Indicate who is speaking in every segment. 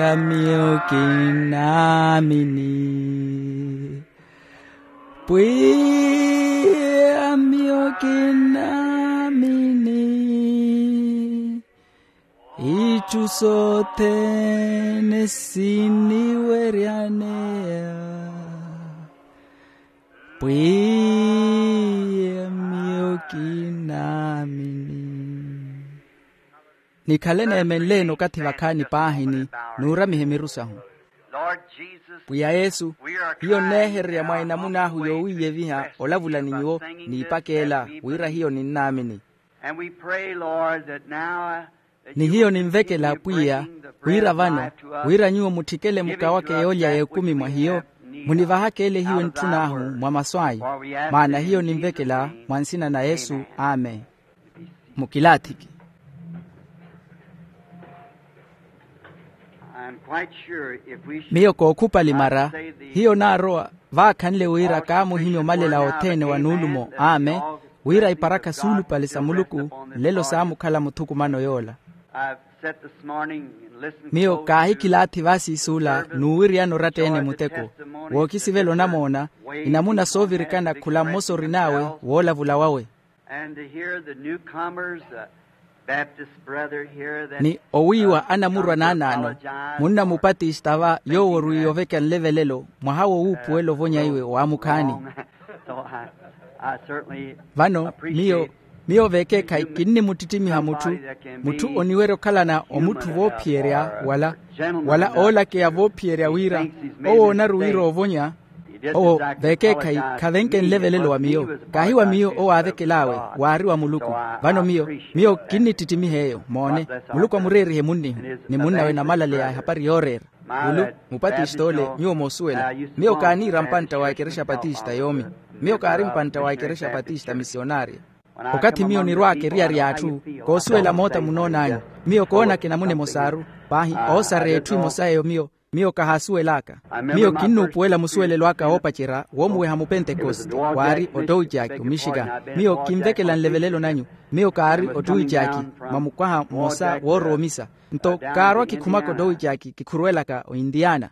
Speaker 1: Pwia mio kinamini, pwia mio kinamini, ichu sote nesini werianea, pwia mio kinamini. Nikalene emenleno kati wakani pahini nura mihemirusahu. Pwia Yesu, hiyo nehere ya mwaina munahu yowiye viha olavula ninyo niipakela wira hiyo ninamini. Ni hiyo nimvekela pwia wira vano wira nyuo mutikele muka wake yolya ya 10 mwa hiyo munivahake ele hiyo ntunahu mwa maswai maana hiyo nimvekela mwansina na Yesu. Amen. Mukilatiki miyo kokupa limara hiyo naroa vakanle wira kamu hinyo malela otene wanulumo. Ame wira iparaka sulu pale samuluku lelo samu kala mutuku mano yola miyo kahikilati vasi isula nuwiri ano ratene muteko wokisi velo namona inamuna sovirikana kula mosori nawe wola vula wawe ni owiwa anamurwa nanano munna mupati istava yoworu yoveka nlevelelo mwahawo upuelo vonya iwe wamukani vano miyo veke kai kinni mutitimi hamutu mutu oniwero kalana omutu vopierea wala ola ke avopierea wira owo naruwiro ovonya o veke kai kavenke nlevelelo wa miyo kahiwa miyo o avekelawe wari wa muluku vano miyo kinni titimi heyo mone muluku wa mureri he munni ni munna we na malale ya hapari yorer mulu mupati istole miyo mosuela miyo kani rampanta wa keresha patista yomi miyo kari mpanta wa keresha patista misionari wakati miyo ni rwake riatu kosuela mota munonanyo miyo koona kina mune mosaru pahi osare tui mosayo miyo kahasuelaka miyo kinnu puela musuele lwaka opachira womuwe hamu Pentecost wari otoujaki Michigan miyo kimvekela nlevelelo nanyu miyo kari otuujaki mamukwaha mosa woromisa nto karwa kikumako doujaki kikuruelaka o Indiana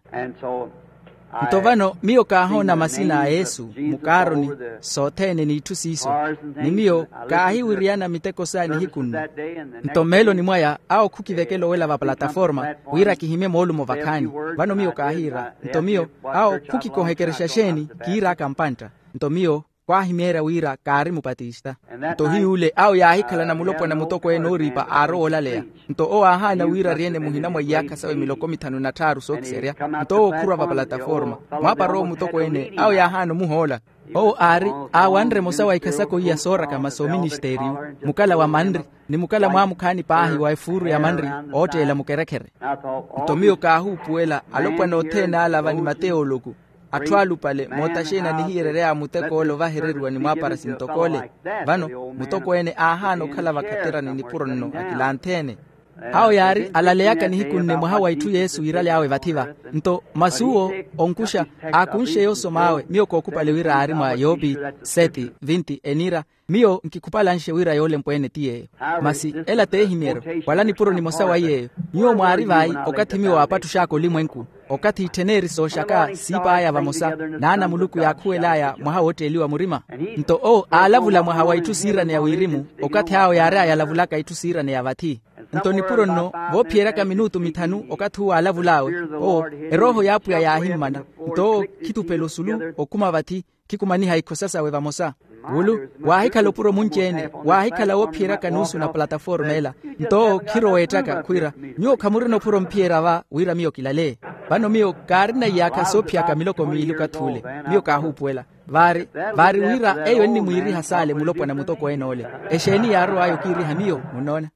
Speaker 1: ntovano miyo kahona masina a Yesu mukaroni sotene ni tusiso ni miyo kahiwiriana miteko sani hikunu ntomelo ni mwaya au kukivekelo wela va plataforma wira kihime molumo vakani vano miyo kahira ntomiyo au kukikohekeresha sheni kira kampanta ntomiyo kwa himera wira kari mupatista nto hi ule au ya hikala na mulopo na mutoko enoripa aro olalea nto o ahana wira riene muhina mwa yaka sawe miloko 5 sokiseria nto okura va plataforma mwapa ro mutoko ene au ya hano muhola o ari awandre mosawa ikasako ya sora kama so ministeri mukala wa mandri ni mukala mwa mukani pahi wa ifuru ya mandri otela mukerekere nto miyo kahu puela alopwa no tena ala vani Mateo loku atwalu pale motashena ni hirerea muteko olo vahererwa ni mwapara sintokole vano mutoko ene ahano kala vakatera ni puronno akilantene hao yari alaleyaka ni hikunne mwahawa itu Yesu irale awe vativa nto masuo onkusha akunshe yoso mawe miyo kokupale wira arima Yobi seti 20 enira miyo nkikupala nshe wira yole mpwene tiye masi ela tehimero wala ni puro ni mosawa ye miyo mwari okati miyo wapatu shako limwenku okati iteneri so shaka sipa aya vamosa naana muluku ya kuelaya mwaha wote eliwa murima nto alavula mwaha wa itu sira ne ya wirimu okati hao yare ya lavulaka itu sira ne ya vati nto ni puro no vopieraka minutu mitanu okati huwa alavulawe eroho yapu ya ahimana nto kitu pelosulu okuma vati kikumani haiko sasa we vamosa wulu wahikalo puro munchene wahikala wopieraka nusu na plataforma ela nto kiro etaka kwira nyo kamurino puro mpiera va wira miyo kilale bano miyo karina yaka sopia kamiloko miluka tule miyo kahupuela vari wira eyo ni mwiri hasale mulopo na mutoko enole esheni yaro ayo kiri hamiyo munona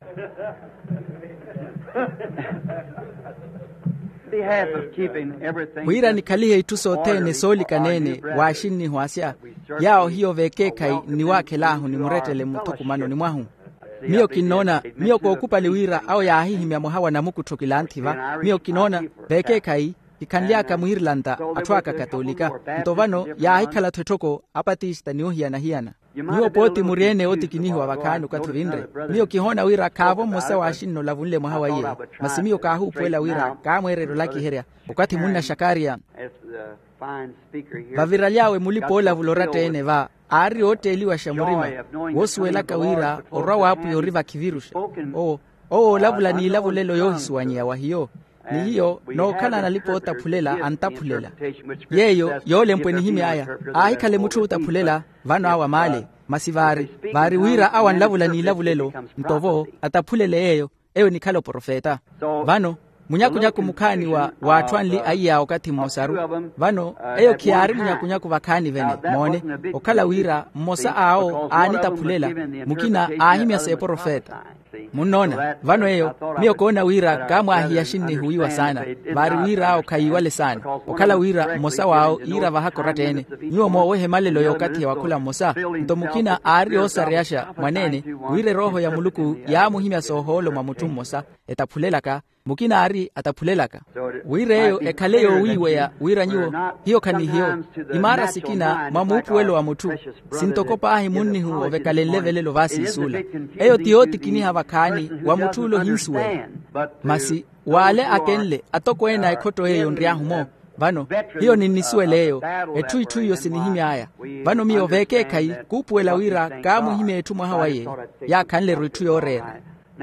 Speaker 1: wira nikalihe ituso tene soli kanene washini huasia yao hiyo vekekai ni wake lahu ni muretele mutuku mano ni mwahu miyo kinona miyo kokupa liwira au ya ahihi mia mohawa na muku tokilantiva miyo kinona vekekai ikanliaka mu Irlanda atwaka katolika ntovano ya haikala twetoko apatista niuhiana hiana niyo poti muriene otikinihu abakanu katuvindre miyo kihona wira kavo mose washinno lavunle mwahawaye masimiyo kahu pwela wira kamwerero laki herea ukati munna shakaria vaviralyawe mulipola vulorate ene va ari oteliwa shamurima wosuela kawira orwa wapu yoriva kivirusha lavula ni lavulelo yohisuwanyia wahiyo ni hiyo nokana nalipo otaphulela antaphulela yeyo yole mpweni himi aya ahikale mutu utaphulela vano awa male masivari vari wira awa nlavula ni lavulelo ntovo ataphulele yeyo eyo nikalo profeta vano munyakunyaku mukhani wa watwanli aiya okati mmosaru vano eyo kiari munyakunyaku vakhani vene mone okala wira mmosa ao anitaphulela mukina ahimya se profeta munona vano eyo miyo kona wira kamwa ahiya shinni huiwa sana vari wira ao kaiwale sana okala wira mmosa wao ira vahako ratene nyuo mowehe malelo yokati ya wakula mmosa nto mukina ari osa reasha mwanene wire roho ya muluku ya muhimya soholo mamutu mmosa etaphulelaka mukina ari ataphulelaka wireyo ekhaleyo wiwe ya wira nyuo hiyo kani hiyo imara sikina mamupuwelo wa mutu sintokopa ahi munnihu ovekalelevelelo vasi isula eyo tiyoti kiniha vakhani wa mutulo hinsuwe masi wale akenle atokwena ekhoto eyo ndriahumo vano hiyo ninisueleyo ethuithuiyo sinihimya aya vano miyo veke kai kupuwela wira kamuhime ethu mwahawaye yakhanlero ethu yorera.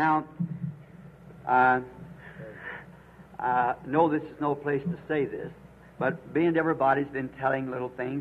Speaker 2: No, this is no place to say this, but being everybody's been telling little things.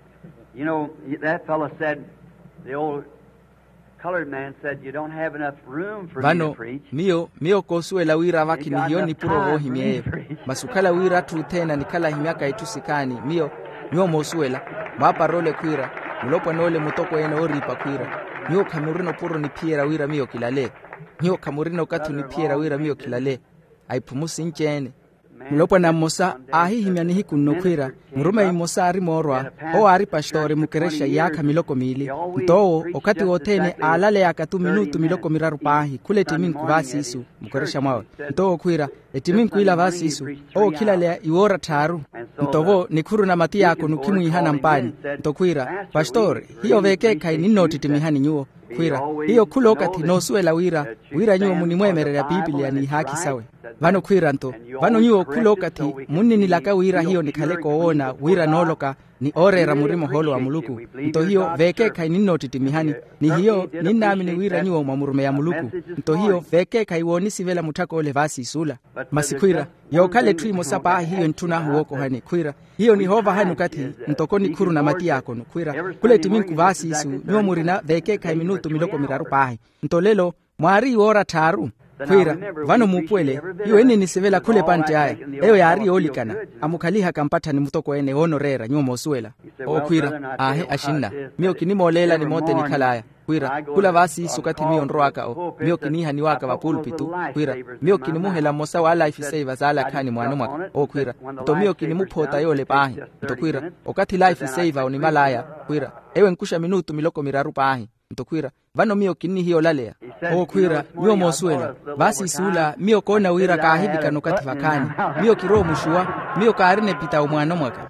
Speaker 2: That fellow said, the old colored man said, you don't have enough room for me to preach.
Speaker 1: Miyo kosuela wira vakini hiyo ni puro vohimye. Masukala wira tu tena nikala himiaka itusikani. Miyo mosuela. Mwapa role kwira. Mulopwa nole mutoko ene oripa kwira. Miyo kamurino puro ni piera wira miyo kilale. Miyo kamurino katu ni piera wira miyo kilale. Aipumusi nchene mulopo na mosa ahihimya nihi kunokwira murume imosa ari morwa o ari pastori mukeresha yaka miloko mili ntowo okati wotene alale yakatu minutu miloko miraru pahi kule timinku vasi isu mukeresha mwawe ntowo kwira etiminku ila vasi isu kila lea iwora taru ntowo nikuru na mati yako nukimu ihana mpani ntokwira pastori hiyo veke kai ninoti timihani nyuo kwira hiyo kulokati nosuela wira nyuo munimwemerera Biblia ni haki sawe vano kwira nto vano nyuo kulokati munini laka wira hiyo nikaleko ona wira noloka ni orera murimo holo wa muluku nto hiyo veke kai ninoti timihani ni hiyo ninami ni wira nyuo mamurume ya muluku nto hiyo veke kai wonisi vela mutako ole vasi isula masikwira yokale tuimo sapa hiyo ntuna huoko hani kwira hiyo ni hova hanu kati ntokoni kuru na mati yako kwira kule timinku vasi isu nyuo murina veke kai minutu miloko miraru pahi ntolelo mwari wora taru kwira vano mupwele hiyo eni nisivela kule pante haya eyo yari olikana amukaliha kampata ni mutoko ene honorera nyuo mosuela kwira ashinna miyo kinimolela ni mote nikalaya kwira kula vasi sukati miyo nroaka miyo kiniha ni waka wa pulpitu kwira miyo kinimuhela mosa wa life savers ala kani mwanu mwaka kwira to miyo kinimupota yole pahi to kwira okati life saver unimalaya kwira ewe nkusha minutu miloko miraru pahi ntokwira vano miyo kini hiyo lalea kwira nyuo mosuela vasi isula miyo kona wira kahidi kanokati vakani miyo kiro mushua miyo kaarine pita umwano mwaka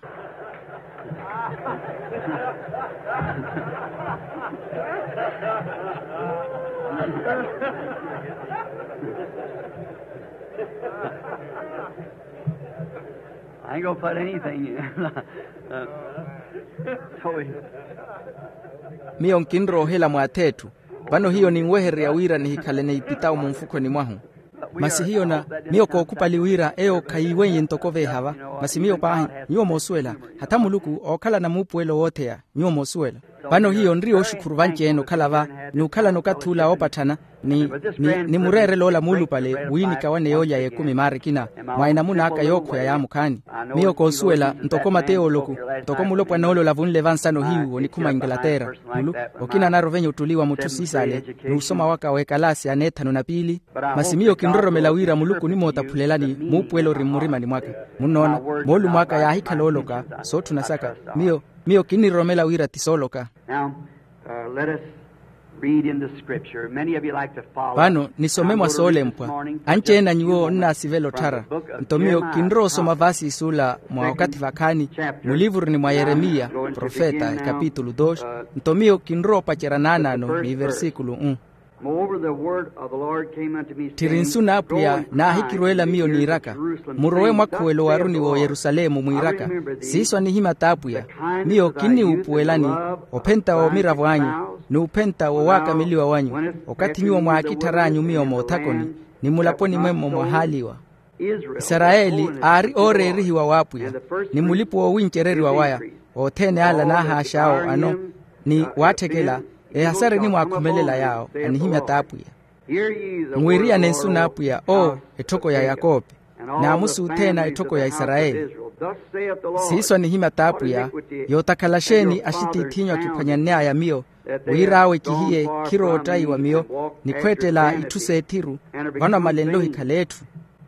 Speaker 2: I ain't gonna put anything in.
Speaker 1: miyo nkinro hela mwatetu vano hiyo ni ngwehere ya wira ni hikale ne ipitao mumfuko ni mwahu masi hiyo na miyo kokupali wira eo kaiwenye ntokove hava masi miyo pahi nyuo mosuela hata muluku okala na mupuelo wote ya nyuo mosuela vano hiyo nrio shukuru vanche eno kalava ni ukala nokatula opatana ni murere lola mulu pale wini kawane yoya ye 10 mare kina mwaina muna aka yoko ya mukani miyo kosuela ntokoma teoloku tokomulopwa nolo lavunle vansano hiu ni kuma Inglaterra mulu okina naro venye utuliwa mutu sisale ni usoma waka wekalasi anetano na pili masimiyo kindoro melawira muluku ni motapulelani mupuelo rimurima ni mwaka munona molu mwaka ya hika loloka so tunasaka miyo kini romela wira tisoloka.
Speaker 2: Now, let us
Speaker 1: Vano nisomemwa sole mpwa anche na nyuo nna sivelo tara ntomio kinro soma vasi sula mwa wakati vakani mulivuru ni mwa Yeremia profeta capítulo 2 ntomio kinro pacheranana no ni versículo 1. Tirinsuna apuya na hikiruela mio ni Iraka murowe mwakuelo waruni wo Yerusalemu mu Iraka siswa ni hima tapuya mio kini upuelani openta o miravu wanyu ni upenta o waka miliwa wanyu wakati mio mwakitaranyu mio motakoni ni mulaponi mwemo mwahaliwa Israeli ari ore rihiwa wapuya ni mulipu o winchereri wa waya o tene ala na hashao ano ni watekela hasare ni mwakumelela yao anihimya tapuya mwiria nensuna apuya etoko ya Yakobe na amusu tena etoko ya Israeli siso nihimya tapuya yotakalasheni ashititinywa kipanyanea ya mio wirawe kihie kirotai wa mio ni kwetela ituse etiru wana malenlo hikaletu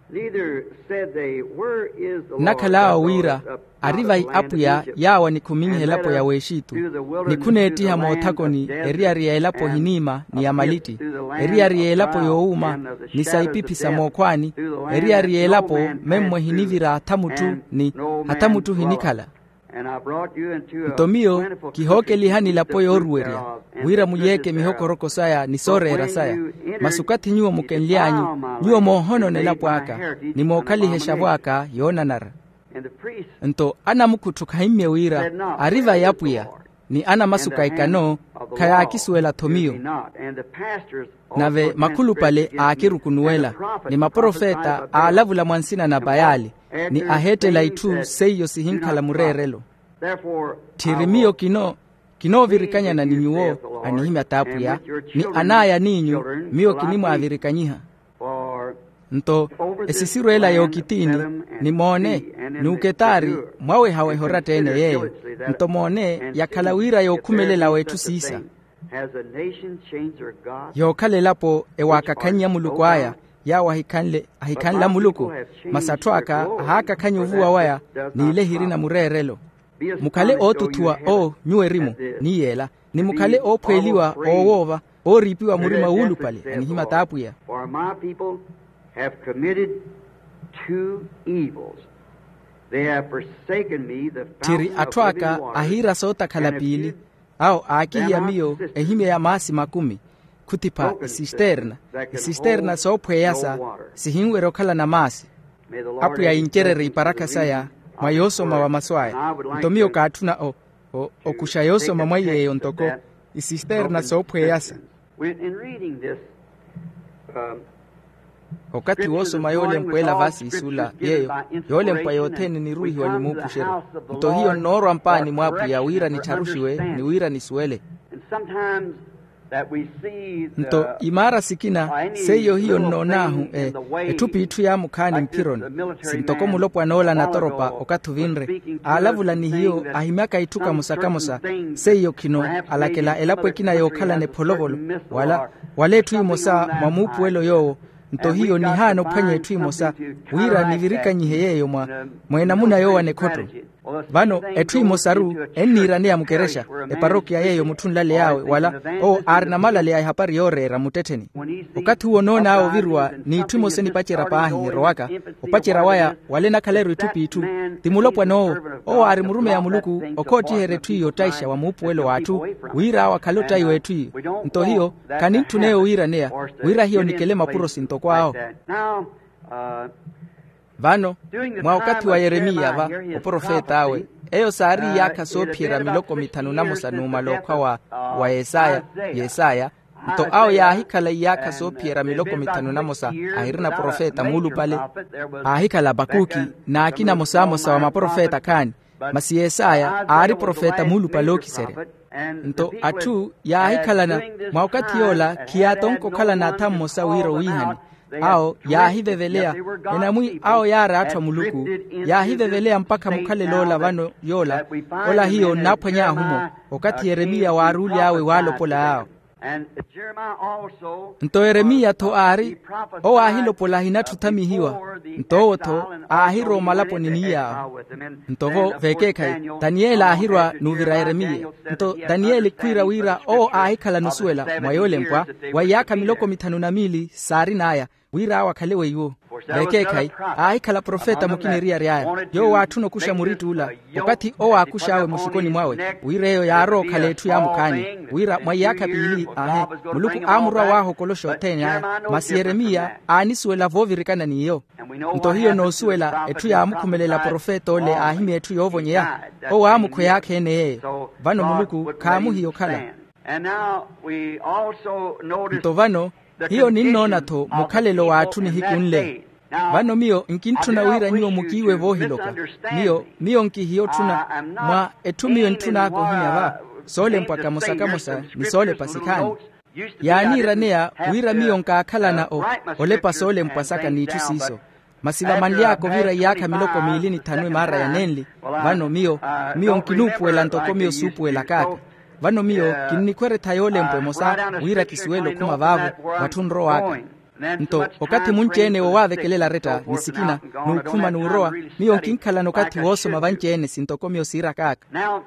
Speaker 1: nakalao wira arivai apuya yawa ni kuminye helapo ya weshitu ni kunetiha motakoni eriaria helapo hinima ni amaliti eriaria helapo youma ni saipipi samokwani eriaria helapo memwe hinivira hatamutu hinikala ntomio kihoke lihani lapo yorueria wira muyeke mihoko roko saya ni sore erasaya masukati nyuo mukenlianyu nyuo mohono nelapo aka ni mokali heshabwaka yonanara nto ana mukutuka himye wira ariva yapuya ni ana masuka ikano kaya akisuela tomio nave makulu pale akirukunuela ni maprofeta alavula mwansina na bayali ni ahete laitu seyo sihinkala murerelo tirimio kino virikanya na ninyuo anihimya tapuya ni anaya ninyu mio kinimo avirikanyiha nto esisiruela yokitini ni mone ni uketari mwawe hawe horatene yeyo nto mone yakalawira yokumelela wetu sisa yokale lapo ewakakanya muluku aya yawa hikanla muluku masatwaka haka kanyuvua waya ni ile hirina murerelo mukale otutua nyuerimu ni yela ni mukale opweliwa owova oripiwa murima ulu pale anihima tapuya
Speaker 2: have committed two evils. They have forsaken me, the
Speaker 1: tiri atwaka ahira sota kalapili au akihia mio ehime ya masi makumi kutipa isisterna sopwe yasa sihingwero kala na masi apu ya inkerere iparaka saya mayoso mawa maswaya ntomio katuna okushayoso mamwaye yontoko isisterna sopwe yasa
Speaker 2: in reading this
Speaker 1: wakati woso mayole mpwela vasi isula yeyo yole mpa yoteni ni ruhi walimupushero nto hiyo noro ampani mwapu ya wira ni charushiwe ni wira ni suele nto imara sikina seyo hiyo nonahu etupi itu ya mukani mpironi sintoko mulopo anola na toropa okatu vinre alavula ni hiyo ahimaka ituka musakamosa seyo kino alakela elapo ekina yokala ne polovolo wale tuimosa mamupu welo yowo nto hiyo ni hano panye tuimosa wira nivirika nyiheyeyo mwena muna yowa nekoto vano etuimosaru enira ne amukeresha parokia yeyo mutunlale yawe wala arna malale ya hapari yorera muteteni wakati huo nona ao virwa ni tuimoseni pachera pahi roaka opachera waya wale nakaleru itupi itu timulopwa ari murume ya muluku okoti here tuyo taisha wa mupuelo watu wira wakalota iwe tuyo nto hiyo kanintu neo wira nea wira hiyo nikelema puro sinto kwao vano mwa wakati wa Yeremia va oprofeta awe eyo sari yaka sopiera miloko mitanu namusa numalokwa wa Yesaya nto ao ya hikala yaka sopiera miloko mitanu namusa ahirina profeta mulu pale ahikala Bakuki na akina mosa wa maprofeta kani masi Yesaya ari profeta mulu paloki sere nto atu ya hikalana mwa wakati yola kiatonko kala na tamosa wiro wihani ao ya hivevelea enamui ao yara atwa muluku ya hivevelea mpaka mukale lola vano yola ola hiyo napanya humo wakati Yeremia waruli awe walo pola ao nto Yeremia to ari o ahilo pola hinatu tamihiwa nto to ahiro malapo ninia ntovo vekekai Daniel ahirwa nuvira Yeremia nto Daniel kwira wira o ahikala nusuela mwayole mpwa wayaka miloko 500 sari naya wira wakalewe yuo vekekai ahikala profeta mukiniria riaya yo watu no kusha muritula wakati o akushawe mushikoni mwawe wireyo yaro kaletu ya mukani wira mwayaka pili muluku amura waho kolosho tenya masi Yeremia anisuela vovirikana niyo nto hiyo no suela etu ya amukumelela profeta ole ahimi etu yovonyea o amuko yake ene vano muluku kamu hiyo kala nto vano hiyo ninona to mukalelo watu ni hikunle vano mio nkintuna wira nyo mukiwe vohiloka mio nkihiyo tuna mwa etu mio ntuna ako hinyava sole mpaka mosa ni sole pasikani yani ranea wira mio nkakala na olepa sole mpasaka ni itu siso masiva mali yako vira yaka miloko 205 mara ya nenli vano mio nkinupuela ntoko mio supuela kaka vano mio kinnikwere tayole mpwe mosa wira kisuelo kuma vavu watunro waka nto wakati munchene wawavekelela reta nisikina nukuma nuroa mio nkinkala nokati woso mavanchene sintoko mio sira kaka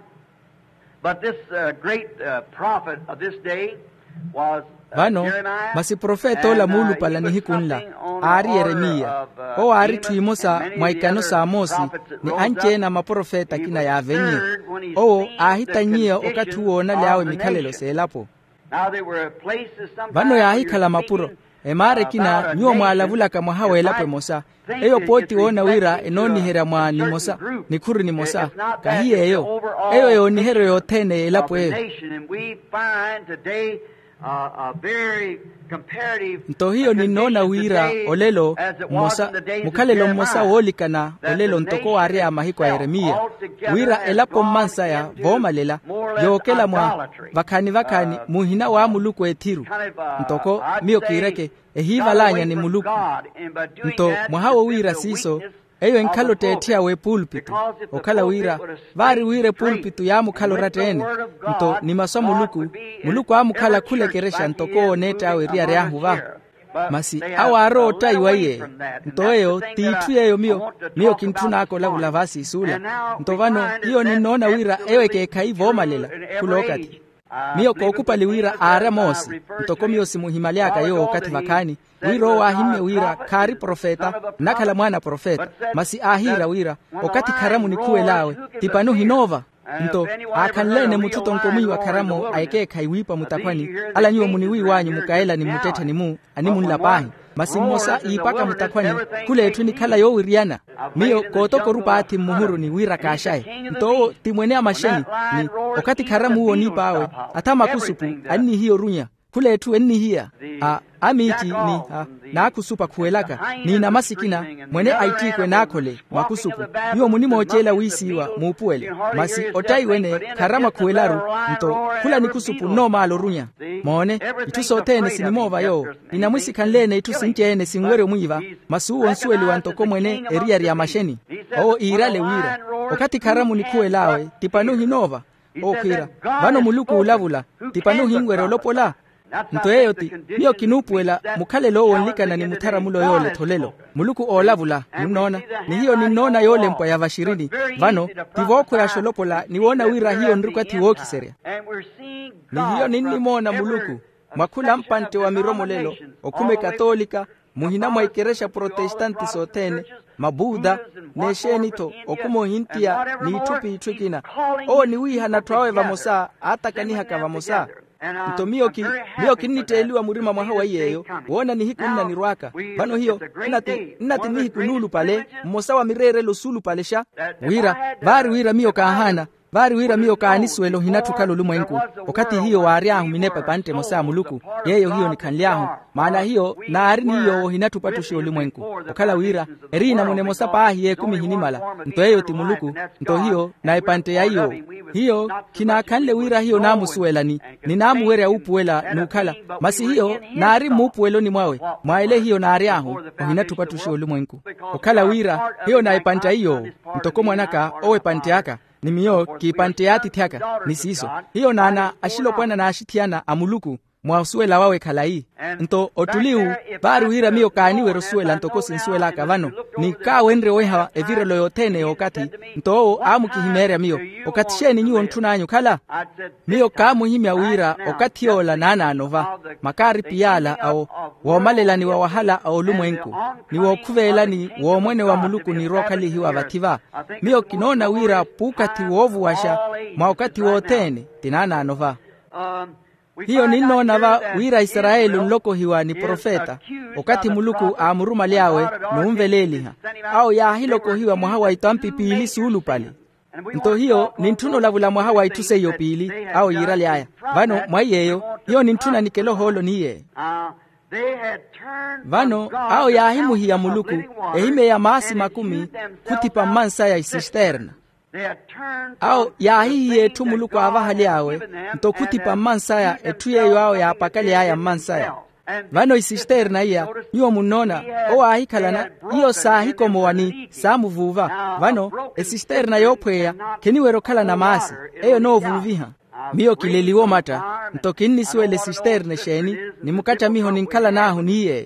Speaker 1: vano masi profeta ola mulu pala ni hikunla ari Yeremia o ari tuimosa mwaikano sa Amosi ni anchena maprofeta kina ya venye o ahitanyia okati uona liawe mikalelo selapo vano ya ahikala mapuro emare kina nyuo mwalavula kama hawa elapo mosa eyo poti wona wira enoni hera mwa ni mosa ni kuri ni mosa kahiye eyo yo ni hero yo tene elapo nto hiyo ninona wira olelo mosa mukalelo mosa wolikana olelo ntoko wari amahiko ya Yeremia wira elapo mansa ya vomalela yokela mwa vakani muhina wa muluku etiru ntoko mio kireke ehiva lanya ni muluku nto mwahawo wira siso eyo enkalo tetia we pulpitu okala wira vari wire pulpitu ya mukalo ratene nto ni maso muluku amukala kule keresha ntoko neta we ria ria huva masi awaro taiwaye nto eyo titu eyo mio kintuna ko lavula vasi sula nto vano hiyo ninona wira ewe ke kaivo malela kulokati mio kokupa liwira ara mosi ntoko mio simuhimalia kayo wakati vakani wiro wahime wira kari profeta nakala mwana profeta masi ahira wira wakati karamu ni kuwe lawe tipanu hinova nto akanlene mututo nkomi wa karamu aike kaiwipa mutakwani ala nyuo muniwi wanyu mukaela ni mutete ni mu animu nlapahi masi mosa ipaka mutakwani kule etu ni kala yo wiriana mio kotoko rupa ati muhuru ni wira kashae nto timwenea masheni ni wakati karamu uo nipa awe atama kusupu ani hiyo runya kule etu enni hiya amiti ni na kusupa kuelaka ni na masikina mwene aitikwe nakole makusupu hiyo munimo ochela wisiwa mupuele masi otai wene karama kuelaru nto kula ni kusupu no malo runya mone itusotene sinimova yo inamwisi kanlene itusinchene singwere mwiva masu onsueli wantoko mwene eria ria masheni o irale wira wakati karamu ni kuelawe tipanu hinova okira vano muluku ulavula tipanu hingwere lopola nto eyoti mio kinupuela mukalelo onlikana ni mutara mulo yole tolelo muluku olavula nimnona ni hiyo ninona yole mpwa ya vashirini vano tivoko ya sholopola niwona wira hiyo nruka tiwoki seria ni hiyo ninimona muluku mwakula mpante wa miromo lelo okume katolika muhina mwaikeresha protestanti sotene mabuda neshenito okumo hintia ni itupi itukina ni wiha na twawe vamosa hata kaniha kavamosa nto mio kiniteliwa murima mwahawa yeyo wona ni hikunna ni rwaka bano hiyo nati ni hikunulu pale mmosa wa mirere lusulu palesha wira mio kahana vari wira mio kaniswelo hinatukalo lumwenku wakati hiyo wariahu minepa pante mosa muluku yeyo hiyo ni kanliahu maana hiyo na arini hiyo hinatupatushi ulimwenku wakala wira erina mune mosa pahi ye kumi hinimala nto yeyo timuluku nto hiyo na ipante ya hiyo kina kanle wira hiyo namu suela ni namu were upuela nukala masi hiyo na arimu upuelo ni mwaele hiyo na ariahu hinatupatushi ulimwenku wakala wira hiyo na ipante hiyo ntoko mwanaka owe pante yaka ni mio kipante yati tiaka ni siso hiyo nana ashilo pwana na ashitiana amuluku mwasuela wawe kalai nto otuliu bari wira mio kani wero suela ntoko sinsuela kavano ni ka wenre weha evire loyotene okati nto amu kihimere mio okati sheni nyu ontunanyu kala mio kamu himya wira okati yola nana anova makari piyala au womalela ni wahala au lumwenku ni wokuvela ni womwene wa muluku ni rokali hiwa vativa mio kinona wira pukati wovu washa maokati wotene tinana anova hiyo ninona va wira Israeli nloko hiwa ni profeta okati muluku amuruma liawe nuumveleliha au ya hiloko hiwa mwahawa itampi pili sulu pale nto hiyo nintuno lavula mwahawa ituse hiyo pili au yirali aya vano mwayeyo hiyo nintuna nikelo holo niye vano au ya himu hiya muluku ehime ya maasi makumi kutipa mansa ya isisterna au ya hii yetu muluku avahali awe ntokutipa mansaya etuyeyo ao ya apakali aya mansaya vano isisterna iya niyo munona o ahikalana iyo sahiko moani samuvuva vano isisterna yopweya keniwero kala na maasi eyo no vuviha miyo kileliwo mata ntokinni siwele sisterne sheni nimukata miho ninkala nahu niye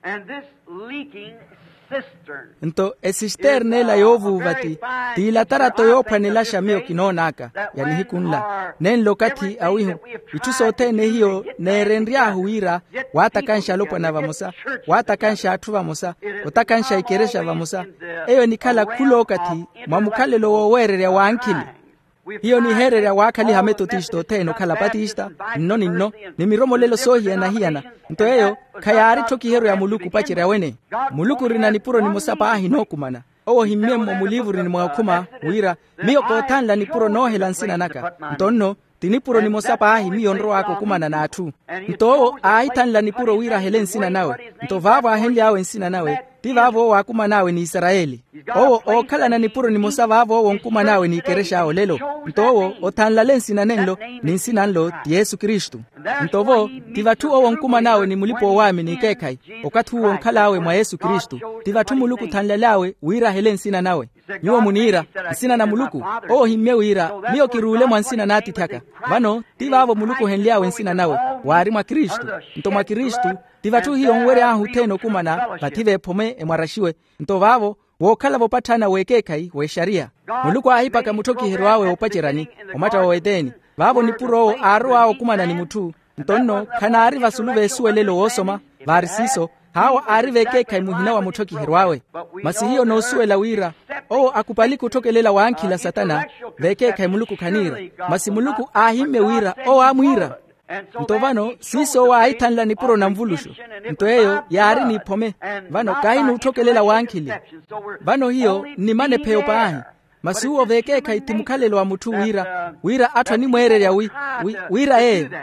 Speaker 1: nto esisterne la yovu vati tila tarato yopa nilasha mio kinonaka yani hikunla nen lokati awihu itusote ne hiyo nerenria huira watakansha lopa na vamosa watakansha atuva mosa utakansha ikeresha vamosa eyo nikala kulokati mamukale lo werere wankili hiyo ni herere wakali hameto tisto teno kala patista no ni miromo lelo sohi na hiana nto eyo kayari toki hero ya muluku pachira wene muluku rina nipuro ni mosapa ahi no kumana owo himmemo mulivuri ni mwakuma wira miyo kotanla nipuro no helansina naka ntonno tinipuro ni mosapa ahi miyo nro ako kumana na atu nto ahi tanla nipuro wira helensina nawe nto vavo ahenli awe nsina nawe tivavo wakuma nawe ni Israeli owo kala na nipuro ni mosava avo wonkuma nawe ni keresha ao lelo ntowo otanla lensina nenlo ninsina nlo Yesu Kristu ntovo tivatu wonkuma nawe ni mulipo wami ni kekai okatu wonkala awe mwa Yesu Kristu tivatu muluku tanla lawe wira helensina nawe niwo munira nsina na muluku owo himme wira miyo kirule mwansina nati taka vano tivavo muluku henliawe nsina nawe wari mwa Kristu nto mwa Kristu tivatu hiyo nwere ahu teno kumana bative pome emwarashiwe nto vavo wokala vopatana wekekai we sharia muluku ahipaka mutoki hero awe opachirani omata wa Edeni vavo nipuro aro ao kumana ni mutu ntonno kana ari vasuluve suelelo wosoma varisiso hawa ari vekekai muhina wa mutoki hero awe masi hiyo no suela wira o akupali kutokelela wankila satana vekekai muluku kanira masi muluku ahime wira o amwira ntovano siso wa aitanla nipuro na mvulusho ntoeyo yari ni pome vano kainu utokelela wankili vano hiyo ni mane peo paahi masi uo vekeka itimukalelo wa mutu wira atwa ni mwerere ya wira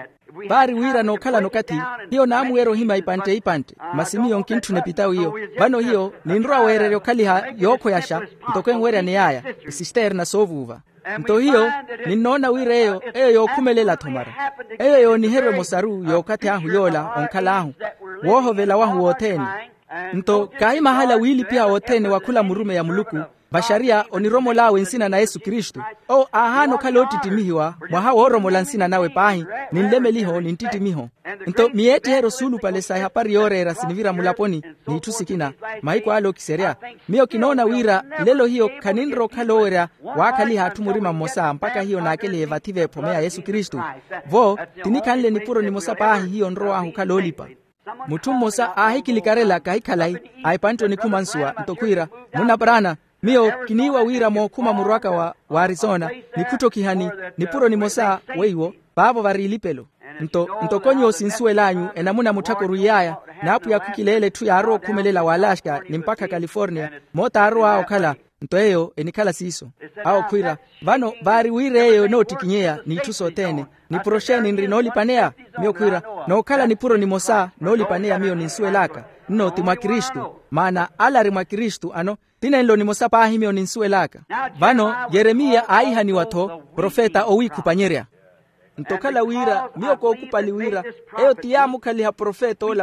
Speaker 1: bari wira no kala nokati hiyo na amuero hima ipante masi miyo nkintu nepitao hiyo vano hiyo ni nroa werere okali ha yoko yasha ntokwe nwere ni yaya isister na sovuva nto hiyo ninona wira eyo yokumelela tomara eyo ni hero mosaru yokati ahu yola onkala ahu woho vela wahu woteni nto kai mahala wili pia wotene wakula murume ya muluku basharia oniromo lawe nsina na Yesu Kristu o ahano kaloti timihiwa mwahawo oromo lansina nawe pahi ninlemeliho nintitimiho nto mieti hero sulu pale sai hapari yorera sinivira mulaponi nitusikina maiko alo kiserea mio kinona wira lelo hiyo kaninro kalowera wakali hatumurima mosa mpaka hiyo na akele evative pomea Yesu Kristu vo tinikanle nipuro ni mosa pahi hiyo nro ahu kalolipa mutu mosa ahikilikarela kahikalai aipanto nikumansua ntokwira muna brana mio kiniwa wira mokuma murwaka wa Arizona nikuto kihani nipuro ni mosa weiwo babo varilipelo ntokonyo sinsue lanyu enamuna mutako ruyaya na apu ya kukilele tu ya aro kumelela wa Alaska ni mpaka California mota aro ao kala ntoeyo enikala siso ao kwira vano bari wireyo no tikinyea ni tusotene ni prosheni nrinoli panea mio kwira no kala nipuro ni mosa noli panea mio ninsue laka no timwa Kristu maana alari mwa Kristu ano tina nlo ni mosa pahi mio ninsue laka vano Yeremia aiha ni wato profeta owi kupanyerea ntokala wira mio ko okupali wira eyo tiamu kali ha profeta ola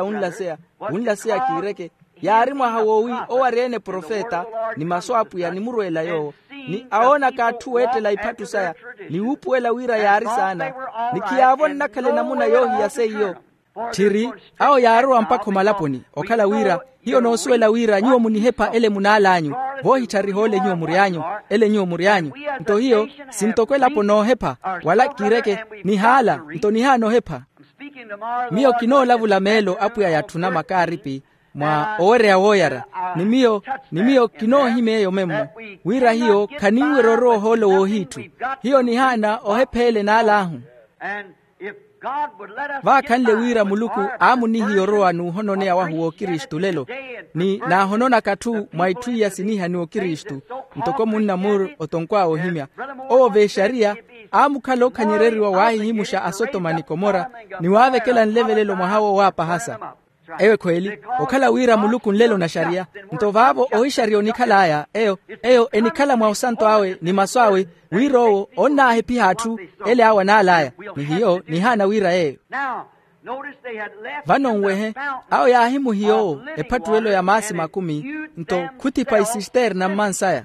Speaker 1: unlasea kireke yari mwa hawowi owarene profeta ni maswapu ya nimurwela yo ni aona katuwete la ipatu saya ni upuela wira yari sana ni kiavon nakale namuna yohi ya seyo chiri ao yaroa mpako malaponi okala wira hiyo nosuela wira nyuo munihepa ele munalanyu vohi charihole nyuo murianyu ele nyuo murianyu nto hiyo sintokwela pono hepa wala kireke ni hala nto ni hano hepa mio kino lavula melo apuya yatuna makaripi mwa ore awoyara ni mio kino himeyo memo wira hiyo kaniwe roro holo wohitu hiyo ni hana ohepele na alahu va kanle wira muluku amu ni hiyo roa nu hononea wahu o Kristu lelo ni na honona katu maituya siniha ni o Kristu ntoko munna mur otonkwa ohimya o ve sharia amu kalo kanyereri wa wahi himusha asoto manikomora ni wave kela nlevelelo mwahawo wapa hasa ewe kweli okala wira muluku nlelo na sharia ntovavo oishario nikala aya eyo enikala mwa usanto awe ni maswawe wiro onna hepi hatu ele awa na alaya ni hiyo ni hana wira vano wehe ao ya himu hiyo epatuelo ya masi makumi nto kutipa isister na mansaya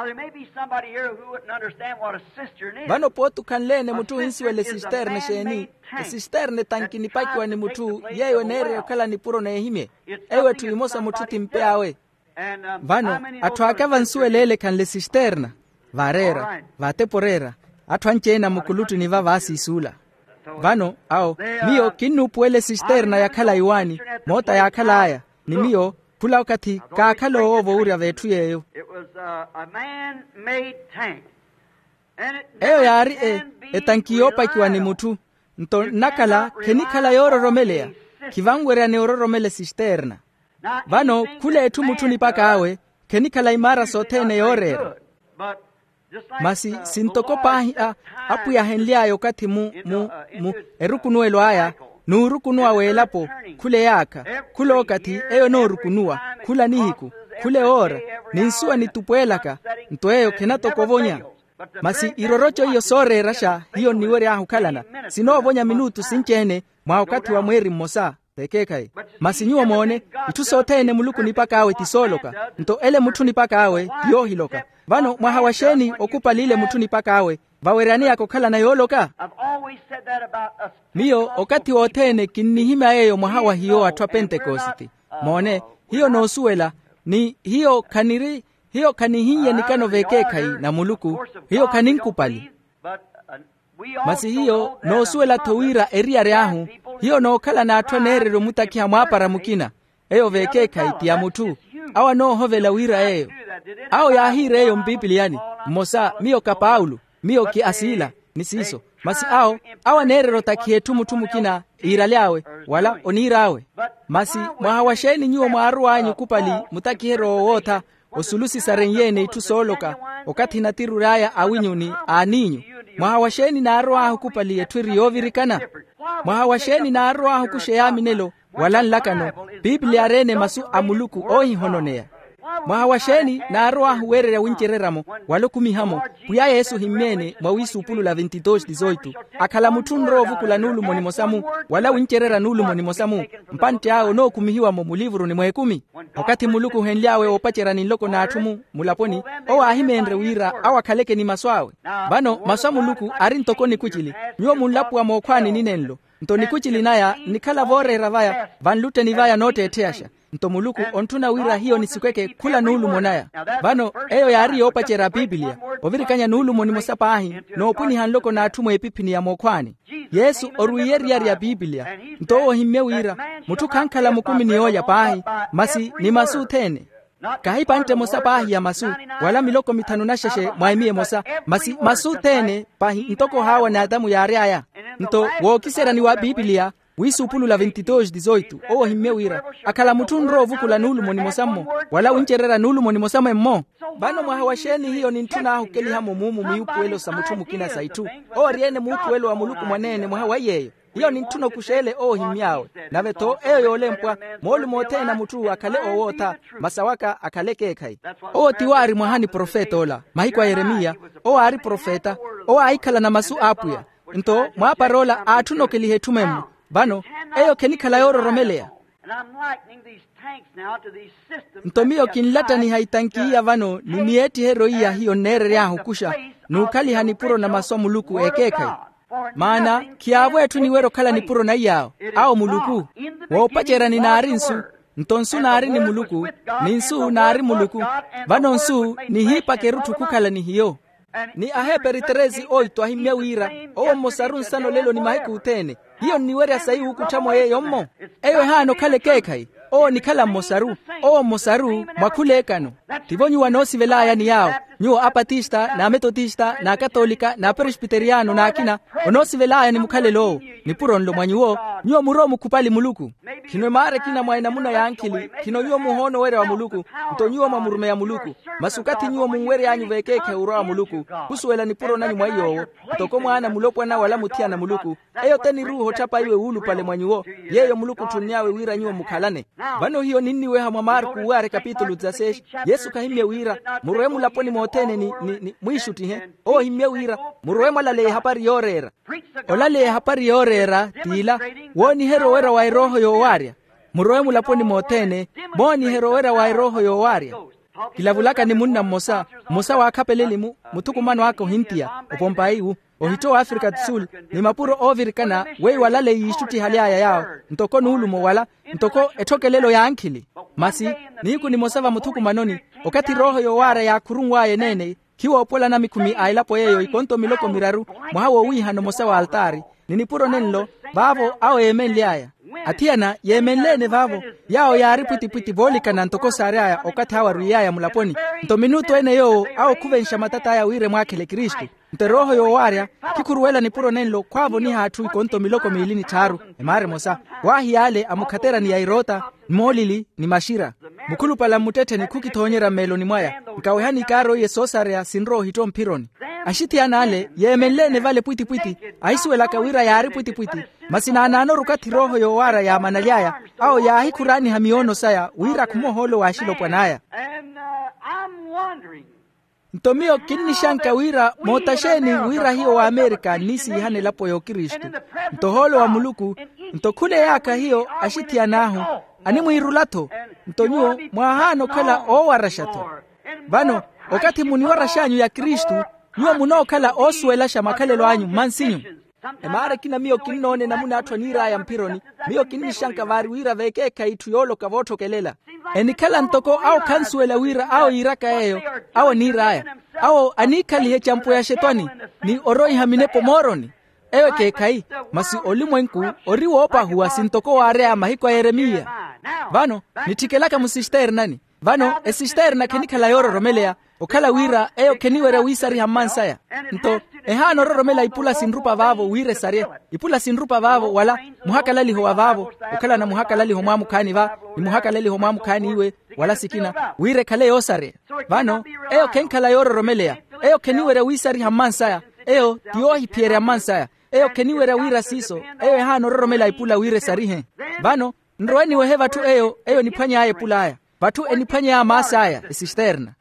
Speaker 1: vano potu kanlene mutu hinsiwele sisterne sheni sisterne tankini pakiwa ni mutu yeyo nere okala ni puro na ehime ewe tuimosa mutu timpeawe vano atuakava nsuwelele kanle sisterna varera vateporera atuanchena mukulutu ni vavasi isula vano ao mio kinupuele sisterna ya kala iwani mota ya kala aya ni mio kula wakati kakalo ovo uri avetu yeyo eyo yari etankiyopa kiwa ni mutu nto nakala kenikala yororomelea kivangwera ne ororomele sisterna vano kule etu mutu nipaka awe kenikala imara sotene yorera masi sintoko pahi apu ya henliayo kati mu erukunuelo aya nurukunua welapo kule yaka kule okati eyo norukunua kula nihiku kule ora ninsua nitupuelaka ntoeyo kenatokovonya masi irorocho iyo sore rasha hiyo niwere ahu kalana sinovonya minutu sinchene mwa wakati wa mweri mmosa tekekai masi nyuo mone itusotene muluku nipaka awe tisoloka nto ele mutu nipaka awe yohiloka vano mwahawasheni okupa lile mutu nipaka awe vawerani yako kala na yoloka mio okati wotene kinihima eyo mwahawa hiyo atwa Pentekosti mone hiyo nosuela ni hiyo kaniri hiyo kanihiye nikano vekekai na muluku hiyo kaninkupali masi hiyo nosuela towira eria reahu hiyo no kala na atwa nerero mutakia mwapara mukina eyo vekekai tia mutu awa no hovela wira eyo ao ya hire eyo mbibiliani mosa mio ka Paulo mio ki asila nisiso masi awa nerero takie tumu kina iraleawe wala onirawe masi mwahawasheni nyuo mwaruwa anyu kupali mutakihero wota osulusi sarenyene itusoloka okati natiru raya awinyuni aninyu mwahawasheni na aruwa kupali etwiri yovirikana mwahawasheni na aruwa kusheyami nelo wala nlakano Biblia rene masu amuluku ohi hononea mwahawasheni na aruwa huwerere winchereramo walokumihamo puya Yesu himene mwawisu upulu la 22:18 akala mutunro vukula nulu monimosamu wala wincherera nulu monimosamu mpante ao no kumihiwa mo mulivuru ni mwekumi wakati muluku henliawe opachera ni loko na atumu mulaponi o ahimendre wira awa kaleke ni maswawe bano maswamuluku arintokoni kuchili nyo mulapu wa mokwani ninenlo ntoni kuchili naya nikala vore ravaya vanlute nivaya note eteasha ntomuluku ontuna wira hiyo nisikweke kula nulu monaya bano eyo yari opachera Biblia ovirikanya nulu monimosapahi no puni hanloko na atumu epipini ya mokwani Yesu oruyeri ya Biblia ntowo himme wira mutu kankala mukumi niyoya pahi masi ni masu tene kahipante mosa pahi ya masu wala miloko mitanu na sheshe mwaimie mosa masi masu tene pahi ntoko hawa na adamu ya area nto wokisera ni wa Biblia wisu upulu la 22:18 owo himme wira akala mutunro vukula nulu monimosamo wala wincherera nulu monimosamo emmo bano mwahawasheni hiyo ni ntuna ahu keli hamo mumu miyupuelo sa mutumu kina saitu o riene muupuelo wa muluku mwanene mwahawayeyo hiyo ni ntuno kushele o himyawe na veto eyo yolempwa molu mote na mutu akale owota masawaka akaleke kai o tiwari mwahani profeta ola mahikwa Yeremia o ari profeta o aikala na masu apuya nto mwaparola atuno kelihetumemu bano eyo kenikala yoro romelea ntomio kinlata ni haitankia vano ni mieti heroia hiyo nere ya hukusha nukali hanipuro na masomuluku ekekai maana kiavo etu niwero kala ni puro na yao ao muluku wopachera ni narinsu ntonsu nari ni muluku ninsu nari muluku vanonsu ni hipa kerutu kukala ni hiyo ni aheperi terezi oito ahimya wira owo mosarun sano lelo ni mahiku utene hiyo niwere asai huku chamo ye yommo eyo hano kale kekai o ni kala mosaru o mosaru makulekano tivonyu wanosi velaya ni yao nyuo apatista na metodista na katolika na presbiteriano na akina onosi velaya ni mukale lo ni puron lo mwanyuo nyuo muromu kupali muluku kinwe mare kina mwaina muna ya ankili kino nyuo muhono were wa muluku nto nyuo mamurume ya muluku masukati nyuo muwere anyu vekeke uro wa muluku kusuwela ni puro nanyu mwayo ntoko mwana mulopwa na wala mutia na muluku eyo teni ruho chapa iwe ulu pale mwanyuo yeyo muluku tunyawe wira nyuo mukalane vano hiyo nini weha mwa Marku ware kapitulu zasesh Yesu kahimye wira muroemu laponi motene ni mwishuti he o himye wira muroemu lale hapari yorera olale hapari yorera tila woni hero wera wa roho yo waria muroemu laponi motene boni hero wera wa roho yo waria kilavulaka ni munna Musa wa kapelelimu mutukumano wako hintia opompaiu ohito Afrika tsul ni mapuro ovirikana wei walale yishuti haliaya yao ntoko nulumo wala ntoko etokelelo ya ankili masi niku ni mosava mutuku manoni okati roho yo wara ya kurungwa yenene kiwa opola na mikumi ailapo yeyo ikonto miloko miraru mwawo wihano mosawa altari nini puro nenlo vavo ao yemenliaya atiana yemenlene vavo yao yari piti bolika na ntoko sareaya okati hawa ruyaya mulaponi nto minuto ene yo ao kuvensha matata ya wire mwakele Kristu nte roho yo waria kikuruwela ni puro nenlo kwavo ni hatu ikonto miloko milini taru emare mosa wahi yale amukatera ni yairota molili ni mashira mukulu pala mutete ni kukitonyera meloni mwaya nkawehani karo ye sosarea sinro hito mpironi ashiti anale yemenlene vale piti aisuwela kawira yari piti masina anano rukati roho yo wara ya manaliaya au ya hikurani hamiono saya wira kumoholo wa shilo pwanaya ntomio kinni shanka wira motasheni wira hiyo wa Amerika nisi hane lapo yo Kristu ntoholo wa muluku ntokule yaka hiyo ashiti anahu ani mwirulato ntonyo mwahano kala o warashato bano okati muni warashanyu ya Kristu nyuo muno kala oswela shamakalelo anyu mansinyu emare kina mio kinone namuna atwa nira ya mpironi mio kinni shanka vari wira vekeka ituyolo kavoto kelela enikala ntoko au kansuela wira au iraka eyo au niraya au anikali he champu ya shetani ni oroi haminepo moroni ewe kekai masi olimwenku oriwo opa huwa sintoko warea mahiko Yeremia vano nitikelaka musister nani vano esister na kenikala yoro romelea okala wira eyo keniwere wisari hamansaya nto ehano romela ipula sinrupa vavo wire sare ipula sinrupa vavo wala muhaka lali ho vavo okala na muhaka lali ho mwamu kani va ni muhaka lali ho mwamu kani iwe wala sikina wire kale yosare vano eyo kenkala yoro romelea eyo keniwere wisari hamansaya eyo tiohi piere hamansaya eyo keniwere wira siso eyo ehano romela ipula wire sarihe vano nroeni weheva tu eyo nipanya aye pulaya batu enipanya ya masaya esisterna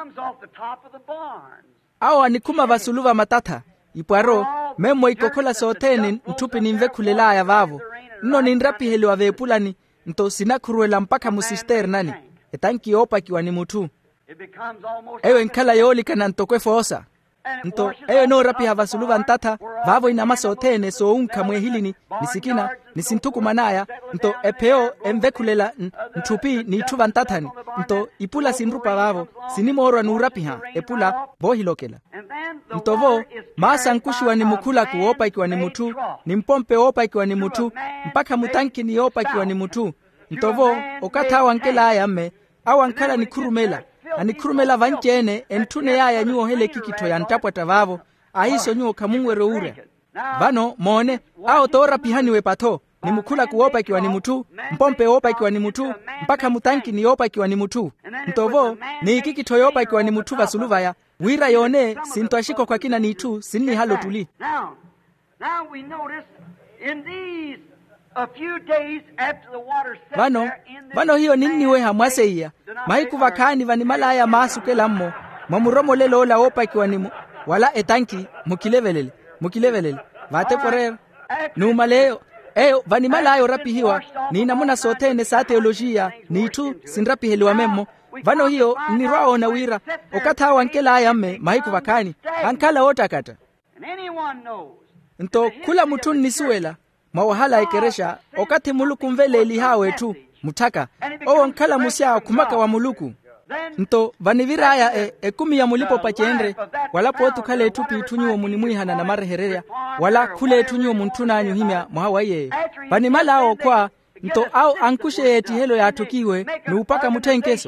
Speaker 1: awa nikuma vasuluva matata ipwaro memo ikokola sotene ntupi nimve kulela ya vavo nno ninrapi heli wa vepulani nto sinakuruela mpaka musister nani etanki opa kiwa ni mutu ewe nkala yoli kana ntokwe fosa nto ewe no rapi havasuluva ntata vavo inama sotene so unka mwehili nisikina nisintuku manaya nto epeo emvekulela ntupi ni ituva ntatani nto ipula sinrupa vavo sinimorwa nurapiha epula bohilokela ntovo masa nkushiwa ni mukula kuopa ikiwa ni mutu ni mpompe opa ikiwa ni mutu mpaka mutanki ni opa ikiwa ni mutu ntovo okata wankela ayamme awankala ni kurumela anikurumela vanchene entune yaya nyuo hele kikito ya ntapwata vavo ahiso nyuo kamungwere ure vano mone ao tora pihani wepato ni mukula kuopa ikiwa ni mutu mpompe opa ikiwa ni mutu mpaka mutanki ni opa ikiwa ni mutu ntovo ni kikito yopa ikiwa ni mutu vasuluva ya wira yone sintoashiko kwa kina ni itu sinni halo tuli
Speaker 2: now we notice in these a few days after the water set
Speaker 1: vano hiyo nini we hamwaseiya maiku vakani vani malaya masukelammo mamuromo lelo la opa ikiwa ni wala etanki mukilevelele vate porera numaleo eyo vani malayo rapi hiwa ni namuna sotene sa teolojia ni tu sinrapi heliwa memo vano hiyo ni rao na wira okata wankela ayamme maiku vakani ankala otakata
Speaker 2: and anyone knows
Speaker 1: nto kula mutun nisuela mawahala ekeresha okati muluku mvele elihawe tu mutaka owo nkala musya kumaka wa muluku nto vaniviraya ekumi ya mulipo pachendre wala potu kale tupi tunyo munimwihana na marehereya wala kule tunyo muntunanyu himya mwahawaye vanimalao kwa nto au ankushe eti helo ya tokiwe ni upaka mutenkeso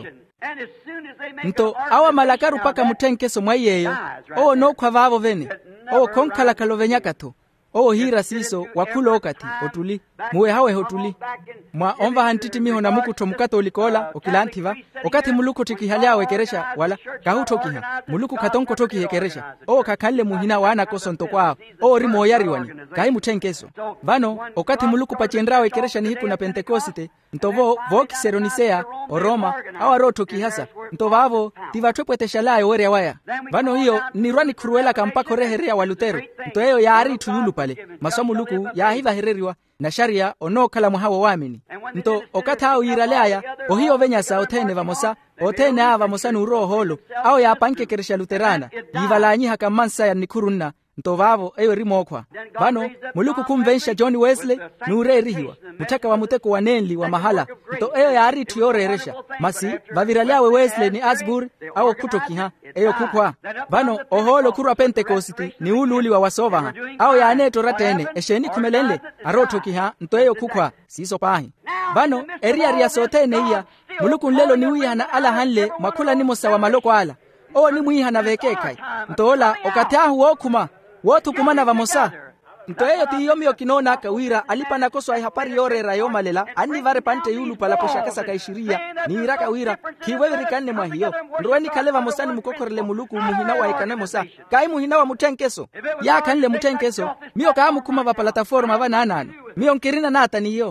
Speaker 1: nto awa malakaru paka mutenkeso mwayeyo owo no kwa vavo vene owo konkala kalovenyakato owo hira siso wakulo okati otuli muwe hawe hotuli mwa omva hantiti miho na muku tomukato ulikola okilantiva okati muluku tikihalyawe keresha wala kahutokiha muluku katonko toki hekeresha owo kakalle muhina wana kosonto kwao owo rimo oyariwani kai mutenkeso vano okati muluku pachendrawe keresha ni hiku na Pentekosite ntovo vokiseronisea o Roma awa roto kihasa ntovavo tivatwepweteshalayo were waya vano hiyo nirwani kuruela kampako reherea wa Lutero ntoeyo yaari tuyulu pale masomu luku ya hiva hereriwa na sharia ono kala muhawo wamini nto okata au iraleaya ohiyo venyasa otene vamosa otene ava mosa nuro holo au ya panke keresha Luterana yivalanyi hakamansa ya nikurunna nto vavo eyo rimokwa vano muluku kumvensha John Wesley nure rihiwa mutaka wa muteko wa nenli wa mahala nto eyo yaari tuyoreresha masi vaviraleawe Wesley ni Asbury au kutokiha eyo kukwa vano oholo kurwa Pentekositi ni ululi wa wasovaha au ya aneto ratene esheni kumelele arotokiha nto eyo kukwa siso pahi vano eria sotene iya muluku nlelo ni wihana ala hanle makula ni mosa wa maloko ala o ni mwihana vekekai nto ola okatahu okuma wotu kumana vamosa nto eyo tiyomi okinona kawira alipa nakoso ai hapari yore rayo malela ani vare pante yulu pala poshakasa kaishiria ni iraka wira kiwewe rikanne mwahiyo ndwani kaleva mosani mukokorele muluku muhina wa ikane mosa kai muhina wa mutenkeso ya kanle mutenkeso miyo kaamu kuma va plataforma vana anano miyo nkirina nata niyo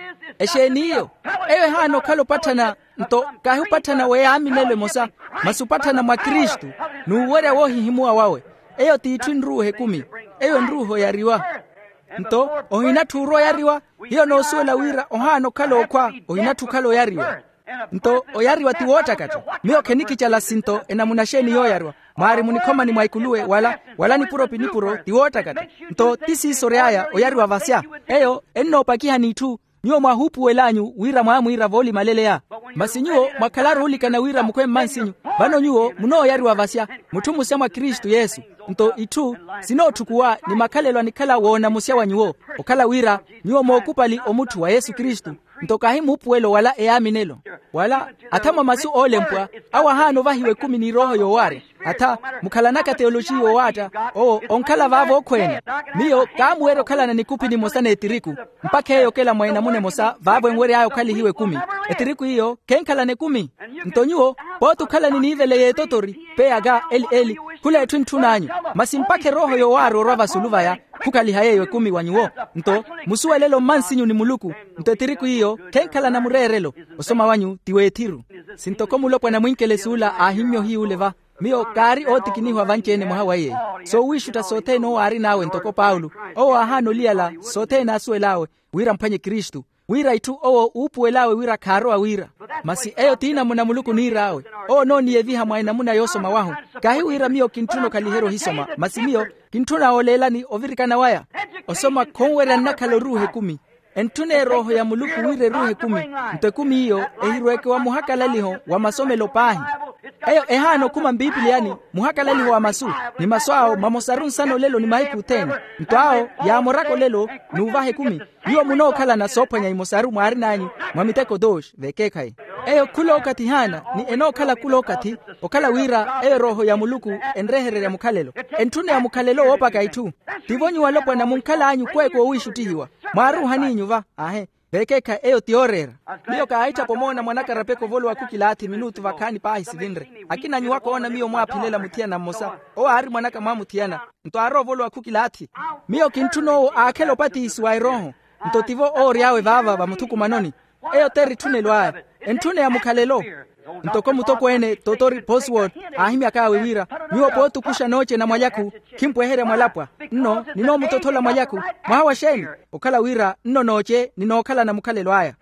Speaker 1: esheniyo ewe hano kalo patana nto kahu patana we aminele mosa masupatana mwa Kristu nuwere wohi himua wawe eyo tiitwi nruhe kumi eyo nruho yariwa nto ohina turo yariwa hiyo no suela wira ohano kalo okwa ohina tukalo yariwa nto oyariwa tiwota kata miyo keniki chala sinto ena munasheni yo yariwa mari munikoma ni mwaikuluwe wala ni puro tiwota kata nto tisi soreaya oyariwa vasya eyo enno pakiha ni tu nyo mwahupu welanyu wira mwamwira voli malelea masinyuo mwakalaru ulikana wira mkwe mansinyu vano nyuo muno yari wa vasya mutumu semwa Kristu Yesu nto itu sino tukuwa ni makalelwa nikala wona musya wanyuo okala wira nyuo mwokupali omutu wa Yesu Kristu nto kahimu upuwelo wala eaminelo wala atama masu olempwa awa hano vahiwe kumi ni roho yoware ata mukalanaka teoloji yowata onkala vavo okwene miyo kamuwero kala na nikupi ni mosa na etiriku mpake heyo kela mwaina mune mosa vavo mwere ayo kali hiwe kumi etiriku hiyo kenkala ne kumi ntonyuo potu kala ni nivele yetotori peaga eli kule tuntunanyu masimpake roho yowaro rova suluvaya kukali hayewe kumi wanyuo nto musuwa lelo mansinyu ni muluku nto etiriku hiyo kenkala na murerelo osoma wanyu tiwetiru sintokomulopwa na mwinkele sula ahimyo hi uleva miyo kari otikiniwa vanchene mwahawaye so wishuta sote no ari nawe ntoko Paulo o ahano liala sote na suelawe wira mpanye Kristu wira itu o upuelawe wira karoa wira masi eyo tina muna muluku nirawe o no niyeviha mwaina muna yosoma waho kahi wira miyo kintuno kalihero hisoma masi miyo kintuna olela ni ovirikana waya osoma konwera nakalo ruhe kumi entune roho ya muluku wire ruhe kumi nte kumi hiyo ehirweke wa muhakala liho wa masomelo pahi eyo ehano kuma Bibliani muhakala liho wa masu ni maswao mamosarun sano lelo ni mahiku tena ntoao ya morako lelo nuvahe kumi hiyo muno kala na sopa nya imosaru mwari nanyi mwamiteko dosh vekekai eyo kulo okati hana ni eno kala kulo okati okala wira eyo roho ya muluku enrehere ya mukalelo entune ya mukalelo opa kaitu tivonyi walopwa na munkala anyu kweko uishutihiwa maru haninyu va ahe vekeka eyo tiorera miyo kaita pomona mwanaka rapeko volo wa kukilati minutu vakani pahi silindre akina nyuwako ona miyo mwapilela mutiana mosa o ari mwanaka mwamutiana nto aro volo wa kukilati miyo kintuno akelo pati iswa roho nto tivo oriawe vava va mutuku manoni eyo teri tunelwa entune ya mukalelo ntoko mutoko ene totori Bosworth ahimi akawe wira miyo potu kusha noche na mwayaku kimpwehere mwalapwa nno nino mutotola mwayaku mwahawa sheni okala wira nno noche nino okala na mukalelo haya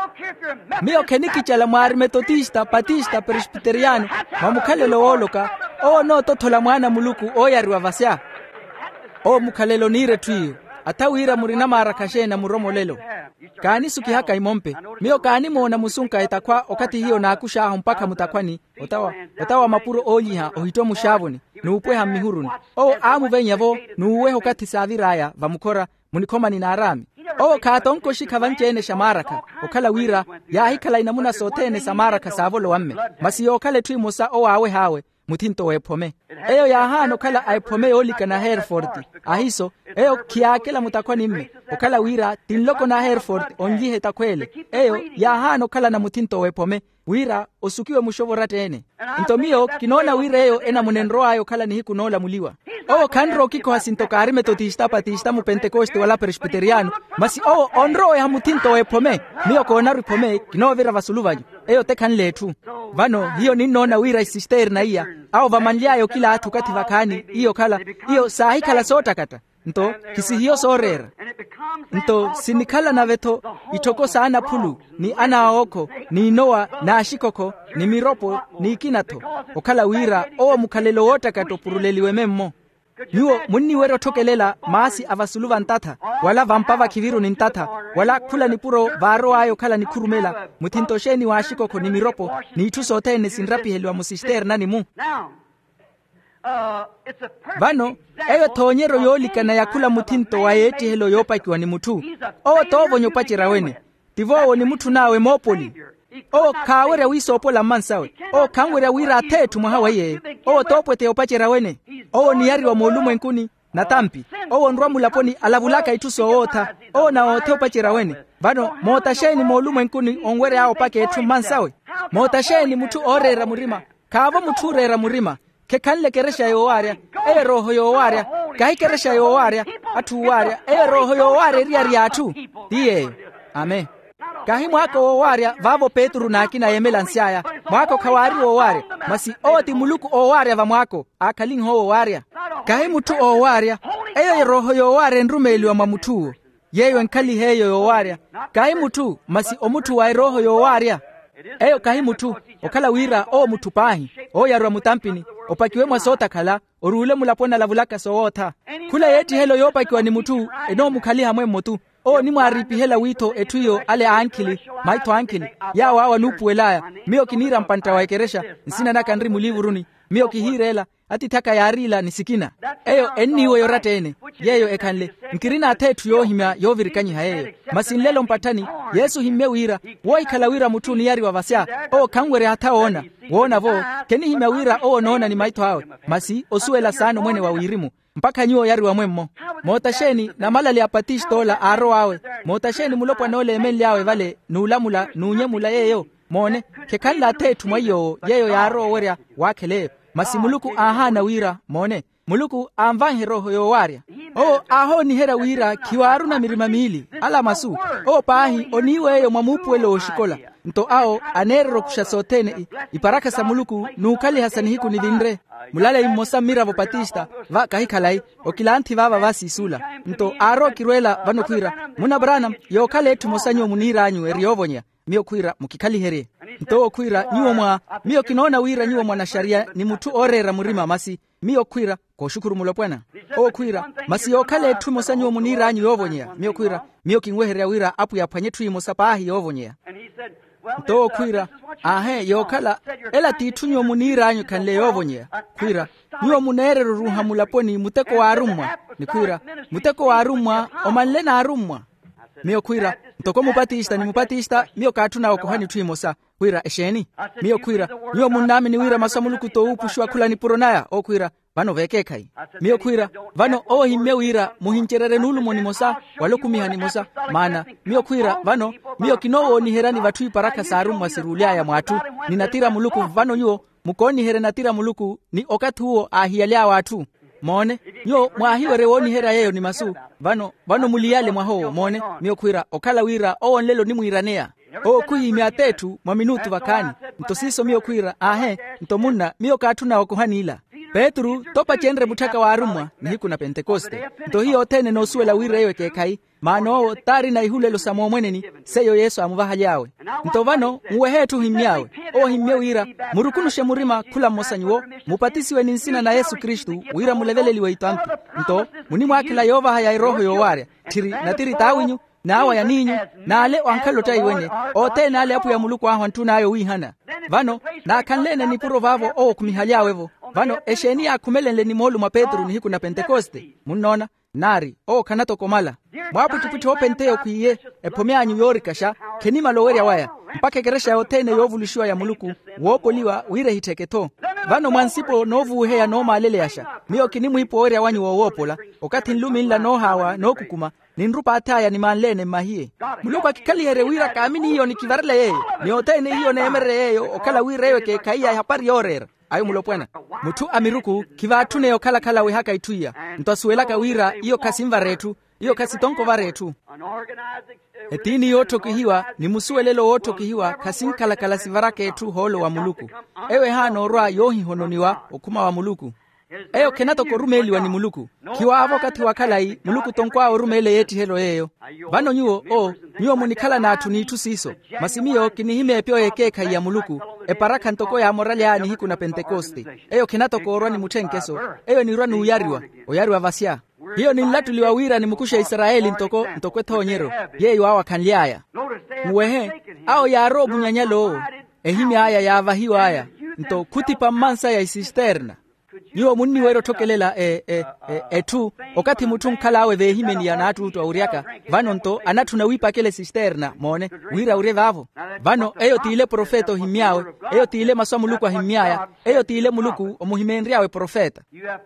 Speaker 1: miyo keniki chala mwari metodista patista presbyteriano mwamukalelo oloka o no totola mwana muluku oyari wa vasya o mukhalelo nire twiyo atawira murina marakashe na muromo lelo kani suki haka imompe mio kani mona musunka itakwa okati hiyo na akusha mpaka mutakwani otawa mapuro oliha ohito mushavoni nuupwe hamihuruni o amu venyavo nuwe hokati saviraya vamukora munikoma ni narami o katonko shikavanchene shamaraka okala wira ya hikala inamuna sotene samaraka savolo wamme masi okale twi musa o awe hawe mutinto wepome eyo ya hano kala aipome olika na Hereford ahiso eyo kiakela mutakwa nimme okala wira tinloko na Hereford onjihe takwele eyo ya hano kala na mutinto wepome wira osukiwe mushovora tene ntomio kinona wira eyo ena munenro ayo kala ni hiku nola muliwa o kanro kiko hasintoka arime totista patista mu Pentecoste wala presbyteriano masi o onro ya mutinto wepome mio kona ripome kinovira vasuluvajo eyo tekan letu vano hiyo ninona wira sister na iya au vamanliayo kila atu kati vakani iyo kala iyo sahi kala sota kata nto kisi hiyo sorera nto sinikala na veto itoko sana pulu ni anaoko ni noa na ashikoko ni miropo ni ikinato okala wira o mukalelo wota kato puruleliwe memmo Yuo munni wero tokelela maasi avasuluva ntata wala vampava kiviru ni ntata wala kula ni puro varo ayo kala ni kurumela mutintosheni wa ashikoko ni miropo ni itusote ni sinrapi helu wa musister nani mu vano eyo tonyero yolika na yakula mutinto wa yeti helo yopa ikiwa ni mutu o tovo nyopachira wene tivowo ni mutu nawe mopoli o kawere wisopo la mansawe o kangwere wira tetu mwahawa ye o topwete opachira wene o ni yari wa molumu enkuni na tampi o nruamu laponi alavulaka ituso ota o na ote opachira wene vano motasheni molumu enkuni onwere hao pake etu mansawe motasheni mutu orera murima kavo mutu orera murima kekanle keresha yo waria roho yo waria kai keresha yo waria atu waria roho yo waria ria atu die amen kahi mwako wo waria vavo Petru na akina yemelansiaya mwako kawari wo waria masi oti muluku o waria va mwako akalin ho waria kahi mutu o waria roho yo waria nrumeli wa mamutuo yeyo nkali heyo yo waria kahi mutu masi omutu wa roho yo waria kahi mutu okala wira o mutu pahi o yarwa mutampini opakiwe mwasota kala orule mulapona lavulaka sowota kula yeti helo yopa ikiwa ni mutu eno mukali hamwe motu o ni mwaripi hela wito etuyo ale ankili maito ankili ya wawa nupu welaya mio kinira mpanta waikeresha nsina naka nri mulivuruni mio kihirela ati taka yarila nisikina enniwe yorate ene yeyo ekanle nkirina atetu yo himya yo virikanyi hayeyo masinlelo mpatani Yesu himme wira woi kala wira mutu ni yari wavasya kangwere hataona wona vo keni himme wira noona ni maito hawe masi osuela sano mwene wa wirimu mpaka nyuo yari wa mwemmo motasheni na malali apatish tola aro awe motasheni mulopwa nole emeli awe vale nulamula nunyemula yeyo mone kekalla tetu mwayo yeyo yaro weria wakele masimuluku ahana wira mone muluku amvanhe roho yo waria aho ni hera wira kiwaru na mirima mili ala masu pahi oniwe yo mwamupwelo oshikola nto anero kushasotene iparaka sa muluku nukali hasani hiku nidindre mulale imosa mira vopatista va kahikalai okilanti vava vasi sula nto aro kirwela vano kwira muna branam yo kale tumosanyo munira anyu eriovonya mio kwira mukikali here nto kwira nyuo mwa mio kinona wira nyuo mwa na sharia ni mutu orera murima masi mio kwira ko shukuru mulopwana kwira masi yo kale tumosanyo munira anyu yovonya mio kwira mio kingweherea wira apu ya panyetu imosapahi yovonya nto kwira yokala ela titunyo munira anyu kanle yovonya kwira nyuo munerero ruha mulaponi muteko wa arumwa ni kwira muteko wa arumwa omanlena arumwa mio kwira ntoko mupatista ni mupatista mio katuna okohani tuimosa kwira esheni mio kwira nyuo munami ni wira masamuluku to upushwa kula ni puronaya kwira vano vekekai mio kwira vano himme wira muhincherere nulumo ni mosa walokumiha ni mosa mana mio kwira vano mio kinowo ni herani vatui paraka sarumwa sirulia ya mwatu ni natira muluku vano nyuo mukoni here natira muluku ni okati huo ahialia watu mone nyo mwahiwere woni hera yeyo ni masu vano muliyale mwaho mone mio kwira okala wira onlelo ni mwiranea kuhimya tetu mwa minutu vakani ntosiso mio kwira ntomunna mio katuna okohani ila Petru topa chenre mutaka wa arumwa ni hiku na Pentekoste nto hiyo tene no suela wira yewe kekai mano tari na ihulelo samo mweneni seyo Yesu amuvaha yawe nto vano muwehetu himyawe o himya wira murukunushe murima kula mosanyuo mupatisiwe ninsina na Yesu Kristu wira muleveleliwe itantu nto muni mwakila yovaha ya roho yowaria tiri na tiri tawinyu na awa ya ninyu na ale wankalota iwenye ote na ale apu ya muluku aho antuna ayo wihana vano na kanlene ni puro vavo o kumihalyawevo vano esheni ya kumelele ni molu ma Petru ni hiku na Pentekoste munona nari o kanato komala mwapu tuputi ho penteo kuiye epomyanyu yorikasha kenima loweria waya mpaka keresha yotene yovulishiwa ya muluku wopoliwa wire hiteketo vano mwansipo novu heya no malele yasha miyo kinimu hipo oria wanyu wowopola okati nlumi nla no hawa no kukuma ninrupa ataya ni manlene mahie muluku akikali here wira kamini hiyo ni kivarle yeye ni otene hiyo na emere yeyo okala wire yewe ke kaiya hapari yorera ayo mulopwena mutu amiruku kivatune yo kala we haka ituya ntwasuela kawira iyo kasimva retu iyo kasitonko varetu etini yoto kihiwa ni musuelelo woto kihiwa kasinkala sivarake etu holo wa muluku ewe hano roa yohi hononiwa okuma wa muluku eyo kenato korumeliwa ni muluku kiwa avokati wakalai muluku tonkwa orumele yeti helo yeyo vano nyuo munikala na atunitu siso masimio kinihime epyo yekeka ya muluku eparaka ntoko ya morali yani hiku na Pentekoste eyo kenato korwa ni mutenkeso eyo ni rwani uyariwa vasia hiyo ni nlatuliwa wira ni mukusha Israeli ntoko etonyero yeyo awa kanliaya muwehe ao ya robu nyanyalo ehimi aya ya avahiwa aya nto kutipa mansa ya isisterna niwo munni wero tokelela etu okati mutu nkala awe vehimeni ya natu utu auriaka vano nto anatu na wipa kele sisterna mone wira ure vavo vano eyo tiile profeto himiawe eyo tiile maswa muluku himiaya eyo tiile muluku omuhimenriawe profeta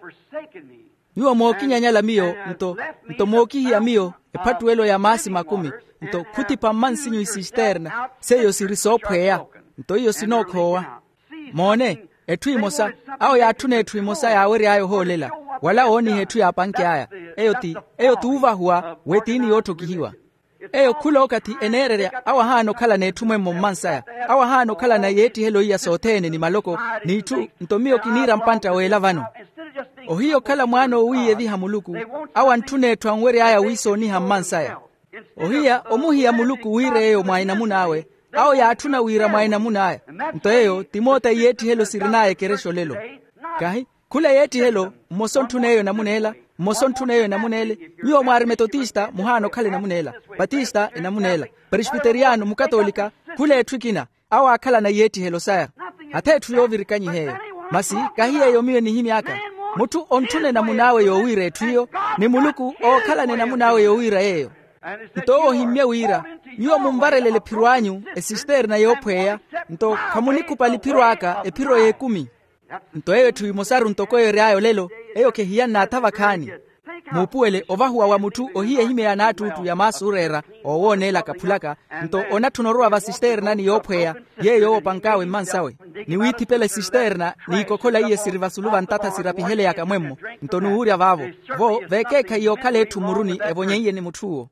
Speaker 1: niwo moki nyanyala miyo nto moki hiya miyo epatuelo ya masi makumi nto kutipa mansinyu isisterna seyo sirisopweya nto iyo sinokowa mone etui mosa ao ya tune etui mosa ya weri ayo holela wala oni hetu ya panke aya eyo tuuva huwa wetini yoto kihiwa eyo kula okati enerere awa hano kala na etumwe momansaya awa hano kala na yeti helo iya sotene ni maloko ni itu ntomio kinira mpanta wela vano ohiyo kala mwano uiye viha muluku awa ntune etu weri aya wiso ni hamansaya ohiya omuhi ya muluku wire eyo mwainamuna awe ao ya atuna wira mwaina munaya nto eyo timota yeti helo sirinaye keresho lelo kahi kula yeti helo mosontuneyo namunele niyo mwari metodista muhano kale namunela batista namunela presbyteriano mukatolika kule etwikina awa akala na yeti helo saya hatetu yovirikanye heyo masi kahi eyo miwe ni himiaka mutu ontune namunawe yo wire etwiyo ni muluku o kala ne namunawe yo wira eyo nto himya wira niyo mumbarelele pirwanyu esisterna yopweya nto kamunikupa lipirwaka epiro ye 10 nto ewe tuimosaru ntoko yo reayo lelo eyo kehiya na tavakani mupuele ovahuwa wa mutu ohiye hime ya natutu ya masurera owonela kapulaka nto onatunorua va sisterna ni yopweya yeyo opankawe mansawe ni witi pele sisterna ni kokola iye sirivasuluva ntata sirapihele ya kamwemo nto nuhuria vavo vo vekeka iyo kale tumuruni evonye iye ni mutuo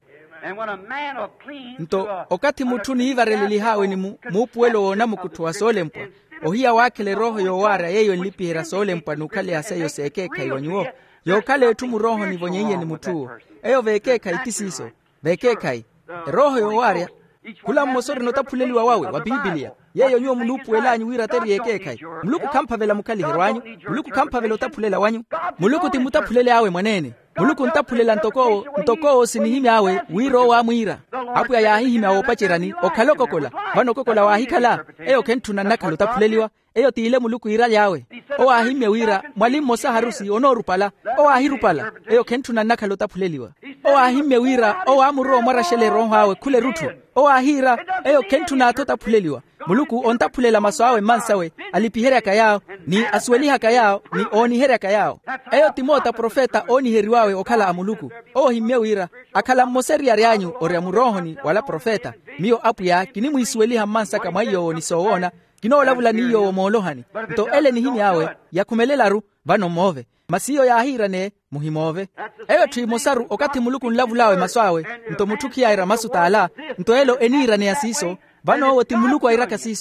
Speaker 1: nto okati mutu ni ivareleli hawe ni mupuelo wona mukutuwa solempwa ohiya wakele roho yowara yeyo nlipihira solempwa nukale aseyo sekeka iwanyuo yokale etumu roho ni vonye iye ni mutuo eyo vekeka itisiso vekeka roho yowara kula mmosori notapuleliwa wawe wa Biblia yeyo nyuo mulupu elanyu wira teri yekeka muluku kampavela mukali hirwanyu muluku kampavela otapulela wanyu muluku timutapulele awe mwanene muluku ntapulela ntokoo sinihimi awe wiro wa mwira apu ya yahihimi awopachirani okalokokola vano kokola wahikala eyo kentuna nakalo tapuleliwa eyo tiile muluku ira yawe o ahimye wira mwalimu mosa harusi onorupala o ahirupala eyo kentuna nakalo tapuleliwa o ahimye wira o amuro mwarashele roho awe kule rutu o ahira eyo kentuna atotapuleliwa muluku ontapulela maso awe mansawe alipihere kayao ni asweliha kayao ni oni here kayao eyo timota profeta oni heriwawe okala amuluku o himye wira akala moseri arianyu ore amurohoni wala profeta miyo apu ya kinimu isweliha mansa kama iyo ni soona kino lavula niyo molohani nto ele ni himi awe ya kumelelaru vano move masiyo ya ahira ne muhimove eyo tuimosaru okati muluku nlavulawe maswawe nto mutuki aira masu taala nto elo enira ne asiso vano wote muluku airaka siso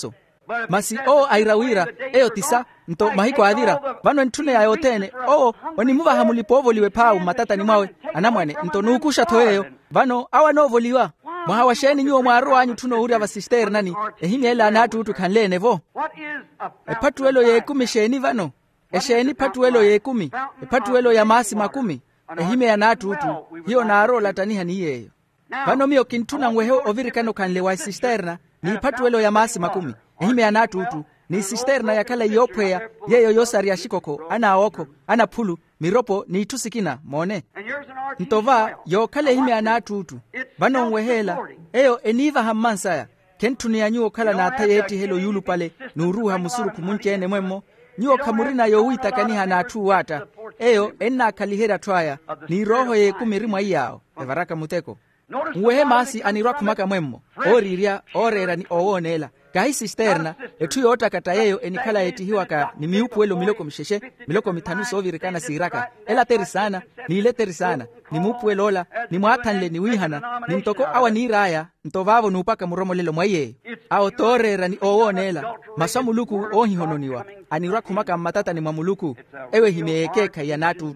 Speaker 1: masi airawira eyo tisa nto mahiko adhira vano ntune yayotene onimuva hamulipovoliwe pau matata ni mwawe anamwane nto nukusha toeyo vano awa novoliwa mwahawasheni nyuo mwaru anyu tuno uri avasister nani ehimi ela anatu utu kanlene vo epatuelo ye kumi sheni vano esheni patuelo ye kumi epatuelo ya masi 10 ehime ya natu utu hiyo naaro lataniha ni yeyo vano mio kintuna ngweho ovirikano kanle wa sisterna ni patuelo ya masi 10 ehime ya natu utu ni sisterna ya kala yopwea yeyo yosari ya shikoko ana oko ana pulu miropo ni itusikina mone ntova yo kale hime anatu utu vano ngwehela eyo eniva hamansaya kentuni ya nyuo kala na atayeti helo yulu pale nuruha musuru kumunchene mwemo nyuo kamurina yo wita kaniha na atu wata eyo enna kalihera twaya ni roho ye kumirimwa iyao evaraka muteko ngwehe masi anirwa kumaka mwemo oriria orera ni owonela kahi sisterna etu yota kata yeyo enikala etihiwaka ni miupu elo miloko msheshe miloko mitanu sovirikana siraka ela terisana ni ile terisana ni mupu elola ni mwatanle ni wihana ni mtoko awa ni raya ntovavo nupaka muromo lelo mwaye ao torera ni owonela masamuluku ohihononiwa anirwa kumaka matata ni mamuluku ewe himeekeka ya natu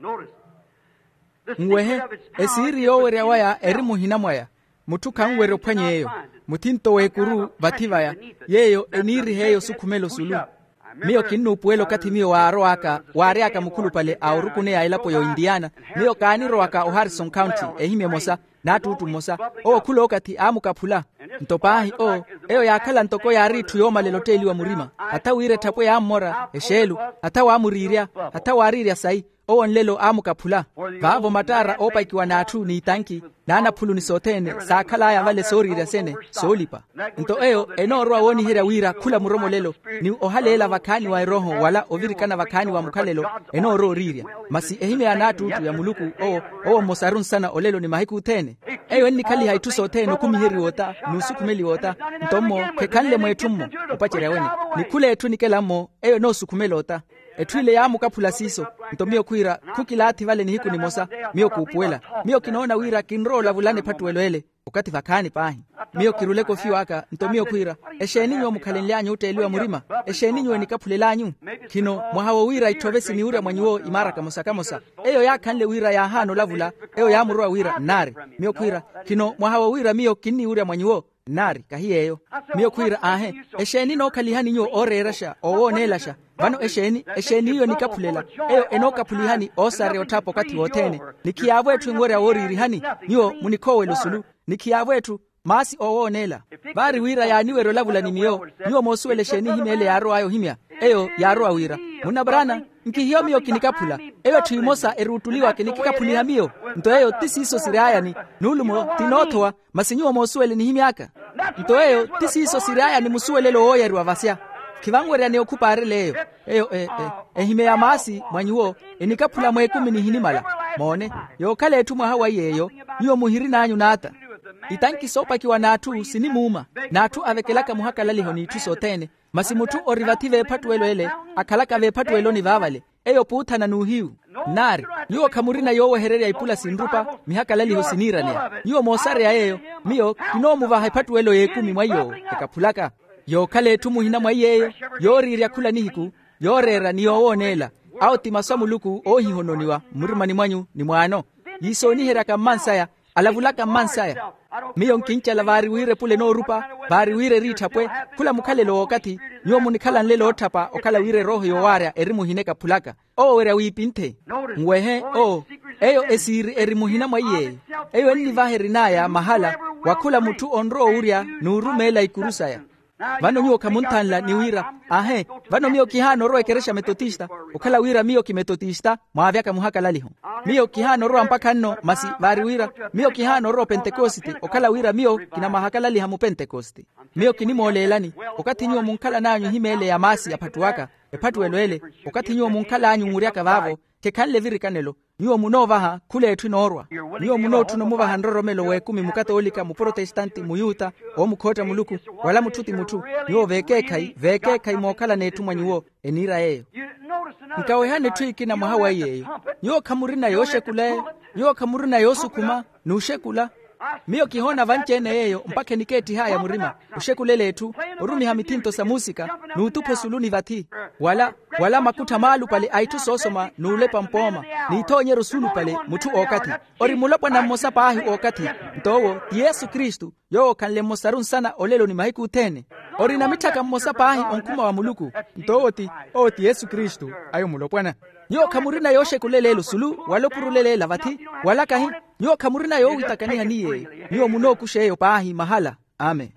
Speaker 1: ngwehe esiri yowere waya erimu hinamwaya mutuka ngwero pwanyeyo mutinto wekuru bativaya yeyo eniri heyo sukumelo sulu mio kinu puelo kati mio ware aka mukulu pale aurukune ya ilapo yo Indiana mio kaniro aka Harrison County ehime mosa natu utu mosa kulo kati amuka pula ntopahi eyo yakala ntoko yari tuyoma leloteli wa murima hata wire tapo ya amora eshelu hata wa muriria hata wariria sai nlelo amuka pula vavo matara opa ikiwa natu ni tanki nana pulu ni sotene sakala ya vale sori rasene solipa nto eyo enorwa woni hira wira kula muromo lelo ni ohalela vakani wa roho wala ovirikana vakani wa mukalelo enoro riria masi ehime anatu tu ya muluku mosarun sana olelo ni mahiku tene eyo ni kali haitu sotene kumihiri wota nusukumeli wota ntomo kekanle mwetummo opachira weni ni kule etu nikelamo eyo no sukumelota etwile ya mukapula siso ntomio kuira kukilati vale ni hiku ni mosa mio kupuela mio kinaona wira kinrola vulane patuelo ele ukati vakani pahi mio kiruleko fiwaka ntomio kuira esheni nyo mukalenlanyu uteliwa murima esheni nyo nikapulelanyu kino mwahawo wira itovesi ni ura mwanyuo imara kamosa eyo ya kanle wira ya hano lavula eyo ya murua wira nare mio kuira kino mwahawo wira mio kini ura mwanyuo nari kahiyeyo mio kuira esheni no kalihani nyo orerasha owonelasha vano esheni hiyo nikapulela eyo enokapulihani osare otapo kati wotene nikiyavo etu ngore aworiri hani nyo munikowe lusulu nikiyavo etu masi owonela bari wira ya niwero lavula ni miyo nyo mosuele sheni himele yaro ayo himya eyo yaro awira munabrana nkihiyo miyo kinikapula eyo tuimosa erutuliwa kinikikapuliha miyo nto eyo tisiso siraya ni nulumo tinotowa masinyo mosuele ni himyaka nto eyo tisiso siraya ni musuele lo oyeru avasya kivangwere ne okupare leyo eyo ehime ya masi mwanyuo enikapula mwekumi ni hinimala mone yo kale etumwa hawa yeyo niyo muhiri nanyu nata itanki sopa kiwa natu sinimuma natu avekelaka muhaka laliho ni tusotene masimutu orivative patuelo ele akalaka ve patuelo ni vavale eyo puta na nuhiu nari niyo kamurina yowe herere ipula sindrupa mihaka laliho sinirania niyo mosare ya eyo miyo kinomu vahe patuelo yekumi mwayo ekapulaka yo kale tumuhina mwayeyo yoriria kula nihiku yorera niyo wonela auti masamuluku ohihononiwa murimani mwanyu ni mwano yisoni heraka mansaya alavulaka mansaya miyo nkincha la vari wire pule no rupa vari wire ritapwe kula mukalelo wakati nyo munikala nlelo otapa okala wire roho yowaria erimuhineka pulaka wera wipinte ngwehe eyo esiri erimuhina mwaye eyo nivaherinaya mahala wakula mutu onro uria nurumela ikurusaya vano nyo kamuntanla ni wira vano mio kihano roe keresha metotista okala wira mio kimetotista mwavyaka muhaka laliho mio kihano roa mpaka no masi vari wira mio kihano roa pentekosti okala wira mio kina mahaka laliha mu pentekosti mio kinimolelani okati nyo munkala nanyu himele ya masi apatuwaka epatuelo ele okati nyo munkala anyu nguriaka vavo kekanle virikanelo nyo munovaha kule etu inorwa nyo munotu no muvaha ndoromelo wekumi mukatolika mu protestanti muyuta mukota muluku wala mututi mutu nyo vekekai mokala netu mwanyuo enira eyo nkawehane tuiki na mwahawa yeyo nyo kamurina yoshekule nyo kamurina yosukuma nushekula miyo kihona vanchene yeyo mpake niketi haya murima ushekuleletu urumi hamitinto sa musika nuutupo suluni vati wala makuta malu pale aitu sosoma nuulepa mpoma niitonyero sulu pale mutu okati ori mulopwa na mosa pahi okati ntowo Yesu Kristu yo kanle mosarun sana olelo ni mahiku utene ori na mitaka mosa pahi onkuma wa muluku ntowo ti Yesu Kristu ayo mulopwana nyo kamurina yoshe kulelelo sulu walopurulele lavati wala kahi nyo kamurina yo witakaniha niye nyo munokushe yo pahi mahala amen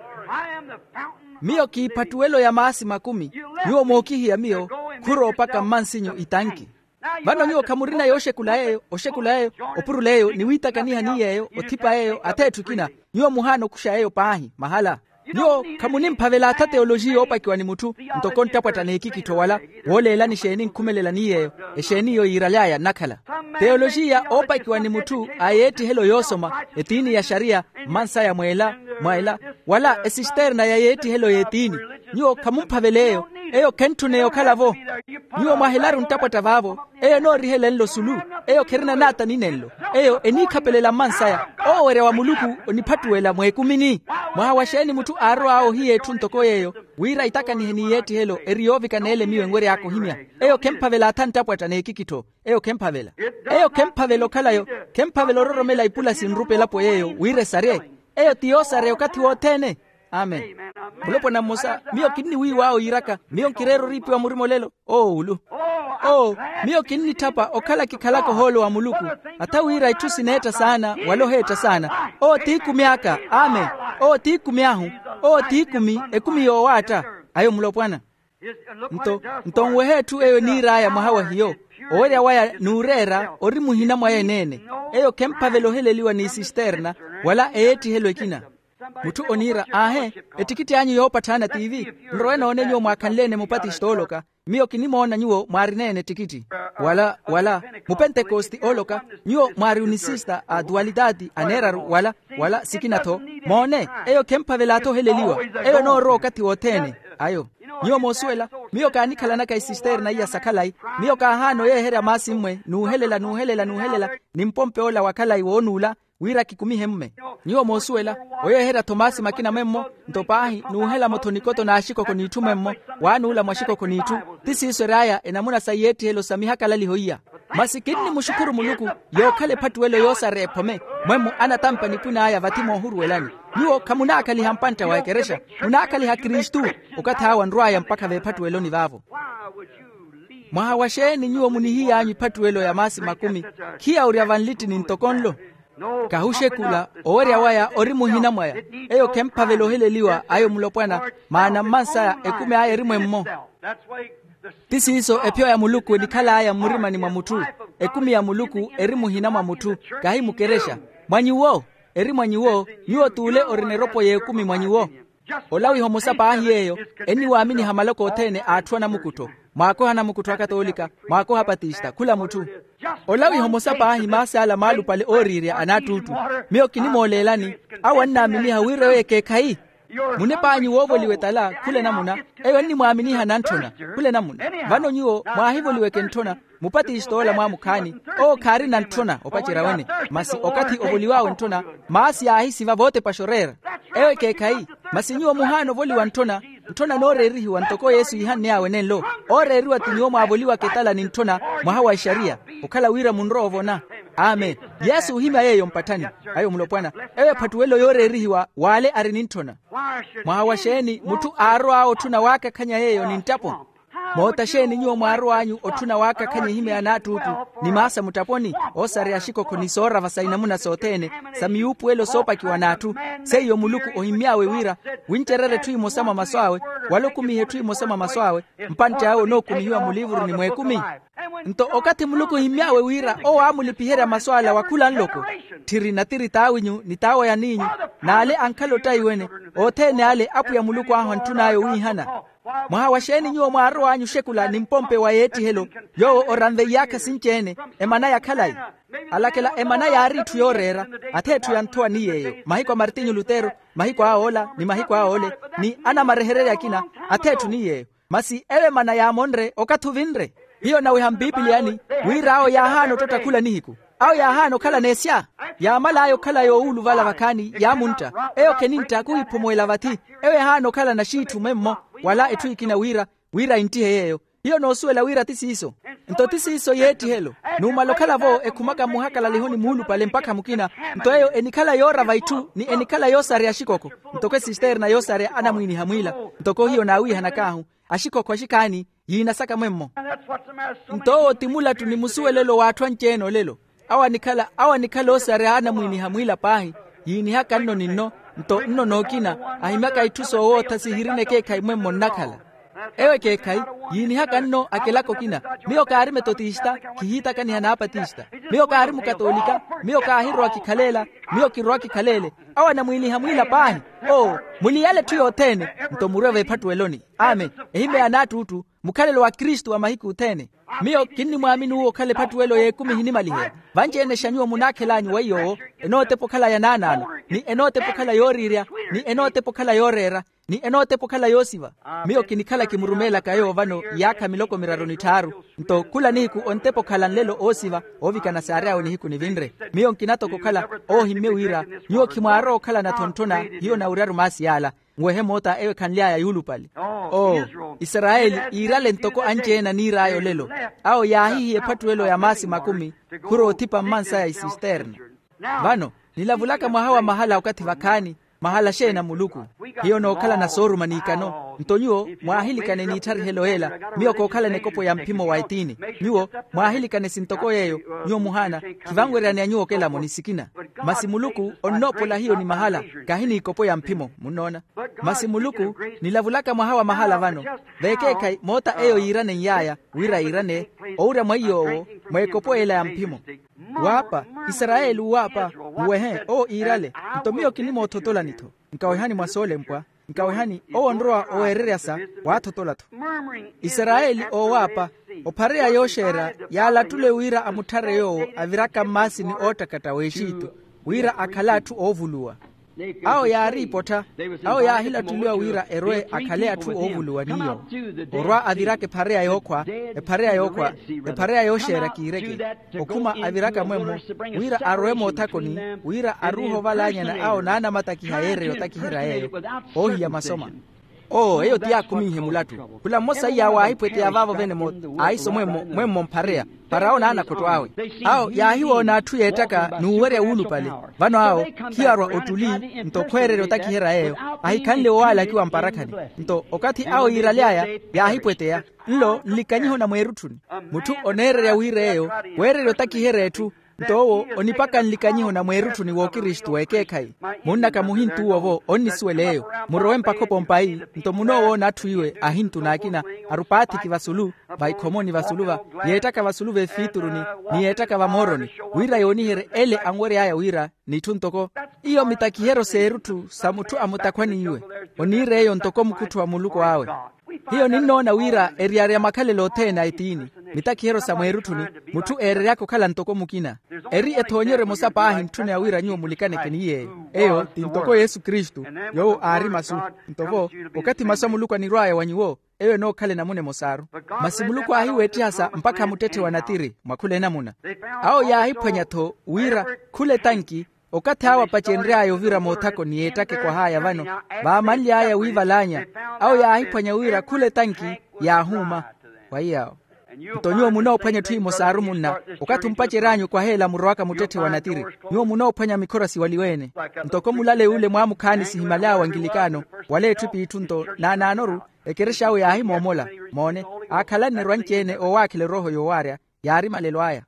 Speaker 1: miyo kipatuelo ya maasi makumi nyo mokihi ya miyo kuro paka mansinyo itanki vano nyo kamurina yoshe kulaeyo opuruleyo ni witakaniha niyeyo otipaeyo atetukina nyo muhano kushaeyo pahi mahala nyo kamunimpavela ta teolojia opakiwa ni mutu ntokontapwata nekikito wala wolela ni sheni nkumelela niyeyo esheni yo iralaya nakala teolojia opakiwa ni mutu ayeti helo yosoma etini ya sharia mansa ya mwela wala esisterna ya yeti helo yetini nyo kamumpaveleyo eyo kentuneyo kalavo nyo mahelaru ntapwata vavo eyo no rihelelo sulu eyo kerina nata ninelo eyo enikapelela mansaya owere wa muluku onipatuela mwekumini mwawasheni mutu aro ao hiye tuntoko yeyo wira itaka ni heni yeti helo eriovika nele miwe ngwere yako himya eyo kempavela atantapwata nekikito eyo kempavelo kalayo kempavelo roromela ipula sinrupe lapo yeyo wire sare eyo tiosare okati wotene amen mulopo na mosa miyo kinni wi wao iraka miyo kirero ripi wa murimo lelo ulu miyo kinni tapa okala kikalako holo wa muluku ata wira itusi neta sana waloheta sana tiku miaka amen tiku miahu tikumi ekumi yo wata ayo mulopwana ntonwe hetu eyo niraya mwahawa hiyo oya waya nurera ori muhina mwaye nene eyo kempavelo heleliwa ni sisterna wala eti helo ikina mutu onira etikiti anyu yopatana TV nroena one nyo mwakanlene mupati stoloka miyo kinimona nyuo mwari nene tikiti wala mupentekosti oloka nyuo mwari unisista a dualidadi aneraru wala sikinato mone eyo kempavelato heleliwa eyo no ro kati wotene ayo nyuo mosuela miyo kanikala naka isister na iya sakalai miyo kahano ye hera masimwe nuhelela nimpompe ola wakalai wonula wira kikumi hemme nyuo mosuela oye hera Tomasi makina memmo ntopahi nuhela motonikoto na ashiko konitu memmo wanula mwashiko konitu tisi isoraya enamuna sayeti helo samiha kalali hoia masikini mushukuru muluku yokale patuelo yosare pome mwemu anatampa nipuna haya vatimo huru welani nyuo kamunaka lihampanta waekeresha munaka liha Kristu ukata hawa nruaya mpaka ve patuelo ni vavo mwahawasheni nyuo munihi anyu patuelo ya masi makumi kia uriavanliti ni ntokonlo kahushe kula oria waya ori muhina mwaya eyo kempavelo heleliwa ayo mulopwana maana mansa ekume aya rimwe mmo tisi iso epyo ya muluku nikala aya murima ni mwamutu ekumi ya muluku eri muhina mwamutu kahi mukeresha mwanyiwo eri mwanyiwo nyuo tule orineropo ye ekumi mwanyiwo olawi homosapa ahi eyo eni waamini hamaloko otene atuwa na mukuto mwako hana mukutu wa Katolika mwako hapatista kula mutu olawi homosapa ahi maasa ala malu pale oriria anatutu miyo kinimolelani awanna amini hawire weke kai munepa anyi wovo liwetala kule namuna eyo ni muamini hanantona kule namuna vano nyuo mwahivo liweke ntona mupati istola mwamukani kari na ntona opachira wene masi okati oboliwao ntona maasi ya ahisi vavote pashorera ewe kekai masi nyuo muhano voli wa ntona norerihi wa ntoko Yesu ihani ya wenenlo oreri wa tinyo mwaboliwa ketala ni ntona mwahawa sharia ukala wira munrovo na amen Yesu hima yeyo mpatani ayo mulopwana ewe patuwelo yorerihi wa wale ari ntona mwahawa sheni mutu aro ao tuna waka kanya yeyo ni ntapo Mwotasheni nyuo mwaru anyu otuna waka kanye hime anatutu ni masa mutaponi osari ashiko konisora vasaina muna sotene samiupu elo sopa kiwanatu seyo muluku ohimiawe wira winterere tui mosama maswawe walokumihe tui mosama maswawe mpante hao no kumihiwa mulivuru ni mwekumi nto okati muluku himiawe wira o amulipihera maswala wakula nloko tiri na tiri tawinyu ni tawa ya ninyu na ale ankalo taiwene otene ale apu ya muluku aho ntunayo wihana Mwahawasheni nyuo mwaru anyu shekula ni mpompe wa yeti helo yo orandhe yaka sinchene emana ya kalai alakela emana ya aritu yorera atetu ya ntoa ni yeyo mahiko Martinho Lutero mahiko aola ni mahiko aole ni ana mareherere akina atetu ni yeyo masi ewe mana ya monre okatu vinre hiyo nawe hambibili yani wirao ya hano totakula nihiku au ya hano kala nesya ya malayo kala yo ulu vala vakani ya munta eyo keninta kuipomoela vati ewe hano kala na shitu memmo wala etu ikina wira intihe yeyo hiyo nosuela wira tisiso nto tisiso yeti helo numalo kala vo ekumaka muhakala lihoni mulu pale mpaka mukina nto eyo enikala yora vaitu ni enikala yosare ya shikoko nto kwe sister na yosare ana mwini hamwila nto ko hiyo nawi hanakahu ashikoko ashikani yina saka mwemmo nto timula tunimusue lelo watu ancheno lelo awa nikala osare ana mwini hamwila pahi yini haka nno nto nno nokina ahimaka ituso wota sihirine kekai mwemmo nakala ewe kekai yini haka nno akelako kina mio kaari metodista kihita kani hanapa tista mio kaari mukatolika mio kahirwa kikalela mio kirwa kikalele awa na mwili hamwila pahi mwili yale tuyo tene nto mureve patu eloni ame ehime anatutu mukalelo wa Kristu wa mahiku utene mio kini muamini uo kale patu elo ye kumi hinimalihe vanje ene shanyuwa munake lanyu wa iyo enote pokala ya nanano ni enote pokala yoriria ni enote pokala yorera ni enote pokala yosiva mio kinikala kimurumela kayo vano yaka miloko miraroni taru nto kula nihiku onte pokala nlelo osiva ovika na sarea onihiku ni vindre mio nkinato kokala hime wira nyo kimwaro kala na tontona hiyo na uraru masi yala ngwehe mota ewe kanlia ya yulu pali Israeli irale ntoko anjena nirayo lelo au yahihi epatu elo ya masi makumi kuro tipa mansa ya isisterna vano nilavulaka mwahawa mahala wakati vakani mahala she na muluku hiyo no kala na soru manikano ntonyo mwahilikane ni itari helo hela mio kokala ne kopo ya mpimo wa itini nyuo mwahilikane sintoko yeyo nyuo muhana kivangwera ni anyuo kela monisikina masimuluku onopola hiyo ni mahala kahini ikopo ya mpimo munona masimuluku nilavulaka mwahawa mahala vano vekekai mota eyo irane yaya wira irane oura mwayo mwekopo ela ya mpimo wapa Israeli wapa uwehe irale ntomio kinimo ototola nito nkawehani mwasole mpwa nkawehani ondroa oereresa watotola tu Israeli wapa oparea yoshera yala tule wira amutare yo aviraka masi ni otakata weshitu wira akalatu ovulua ao ya ripota ao ya hila tuliwa wira eroe akalea tu ovulua niyo orwa avirake parea yoshera kireke okuma aviraka mwemo wira aroemo otakoni wira aruho valanya na ao nana mataki haere otaki hiraeyo ohi ya masoma eyo tia kumihe mulatu kula mosa ya wa hipwete ya vavo vene mo aiso mwemo mparea parao na ana kutwawe ao ya hiwo na tu yetaka nuwere ulu pale vano ao kiarwa otuli nto kwerere otaki hera eyo ahikanle wala kiwa mparakani nto okati ao iraliaya ya hipwete ya nlo nlikanyiho na mwerutuni mutu onere ya wire eyo werere otaki hera etu ntowo onipaka nlikanyiho na mwerutuni wo Kristu wekekai munaka muhintu uovo onisueleyo murowe mpakopo mpai nto munowo natuiwe ahintu nakina arupati kivasulu vaikomoni vasuluva yetaka vasuluve fituruni ni yetaka vamoroni wira yonihere ele angwere aya wira ni tuntoko iyo mitakihero serutu samutu amutakwani iwe onireyo ntoko mkutu wa muluko awe hiyo ninona wira eriare ya makale lote na itini mitakihero samwerutuni mutu ere yako kala ntoko mukina eri etonyere mosapa ahi ntune ya wira nyuo mulikane keniye eyo tintoko Yesu Kristu yo ari masu ntovo wakati masamuluka ni raya wanyiwo ewe no kale namune mosaru masimuluko ahi weti hasa mpaka mutete wanatiri mwakule namuna ao ya hipanyato wira kule tanki okati hawa pachenrea ayo vira motako ni etake kwa haya vano baamali haya wivalanya au ya hipanya wira kule tanki ya huma kwa hiyo mtonyo munao panya tui mosaru munna okati mpache ranyo kwa hela murwaka mutete wanatiri nyo munao panya mikorasi waliwene mtoko mulale ule mwamu kanisi himalaya wangilikano wale tupi itunto na anoru ekeresha au ya himomola mone akalane rwanchene owakile roho yowaria yari malelo haya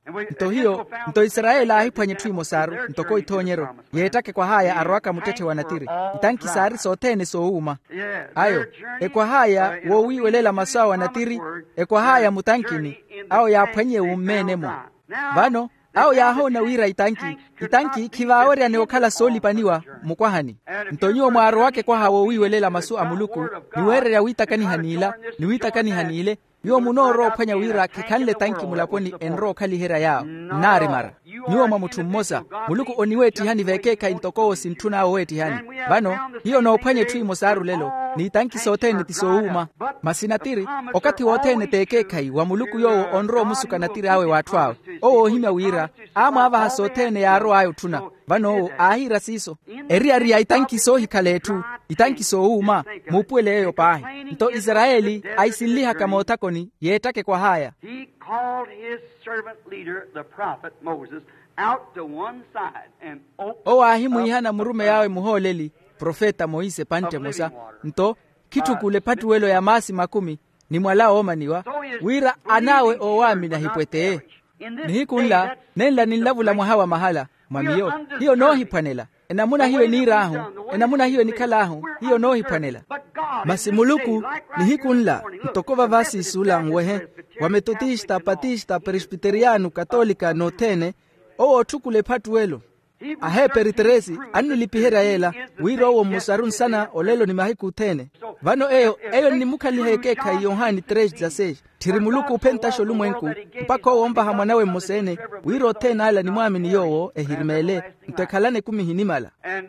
Speaker 1: nto Israeli ahipanye tui mosaru ntoko itonyero yetake kwa haya arwaka mutete wanatiri itanki sari sotene souma ayo kwa haya wowi welela masawa wanatiri kwa haya mutankini au yapanye umenemo vano au yahona wira itanki kivaoria neokala soli paniwa mukwahani ntonyo mwaro wake kwa hawo wiwelela masu amuluku niwere ya witakani hanila niwitakani hanile yo munoro panya wira kekanle tanki mulaponi enro kali hera yao nare mara niwo mwa mutu mmosa muluku oniweti hani vekeka intoko sintuna oweti hani vano hiyo noophwanye twimo saru lelo ni tanki sotene tisouma masinatiri okati wotene tekekai wa muluku yowo onro musukanatiri awe watu awe owo himya wira ama ava sotene yaro ayo tuna vano ahira siso eriaria itanki so hikaletu itanki so uma mupweleyo pahi nto Israeli aisiliha kamotakoni yetake kwa haya.
Speaker 2: He called his servant leader the prophet Moses out to one side and
Speaker 1: owa ahimu ihana murume yawe muholeli profeta Moise pante Musa nto kitu kule patuwelo ya masi makumi ni mwalao omaniwa wira anawe owami na hipwetee ni hikunla nenla nilavula mwahawa mahala mamiyo hiyo no hipanela enamuna hiyo ni rahu enamuna hiyo ni kalahu hiyo no hipanela masimuluku ni hikunla mtokova vasi sula ngwehe wametutista patista presbiterianu katolika notene owo tukule patuwelo ahe periteresi anilipihera yela wiro owo musarun sana olelo ni mahiku tene vano eyo ni mukalihekeka Yohani 3:6 tirimuluku pentasho lumwenku mpaka owomba hamwanawe mosene wiro tena ala ni mwamini yowo ehirimele ntekalane kumihinimala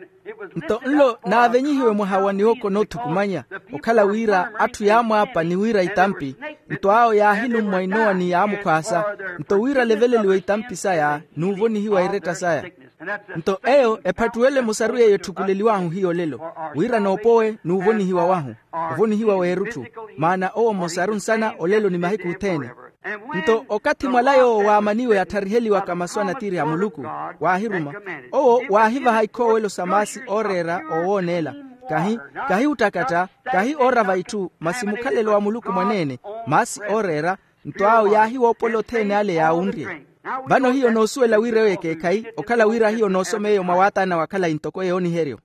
Speaker 1: nto nlo na avenyihiwe muhawani hoko notukumanya okala wira atu yamu apa ni wira itampi nto ao ya hilu mwainoa ni yamu kwasa nto wira levele liwe itampi saya nuvoni hiwa ireta saya nto eyo epatuwele musaruye yetukuleli wahu hiyo lelo wira noopowe nuvoni hiwa wahu uvoni hiwa werutu maana owo musarun sana olelo ni mahiku utene nto okati mwalayo waamaniwe atariheli wakamaswana tiri ya muluku wahiruma owo wahiva haikowelo samasi orera owonela kahi utakata kahi ora vaitu masimukalelo wa muluku mwanene masi orera nto ao yahi wopolo tene ale ya undrie vano hiyo nosuela wire weke kai okala wira hiyo nosomeyo mawata na wakala intoko eoni herio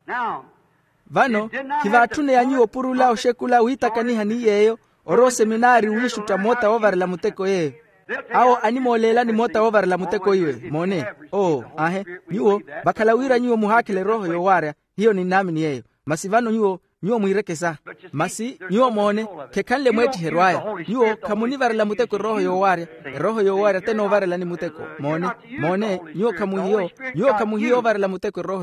Speaker 1: vano hivatune yanyu opurula oshekula uitakaniha ni yeyo oro seminari uishuta mota over la muteko ye ao animolela ni mota over la muteko iwe mone nyuo bakala wira nyuo muhakile roho yowara hiyo ni nami ni yeyo masivano nyuo muirekesa masi nyuo mone kekanle mweti herwaya nyuo kamunivar la muteko roho yowara teno over la ni muteko mone nyuo kamuhiyo over la muteko roho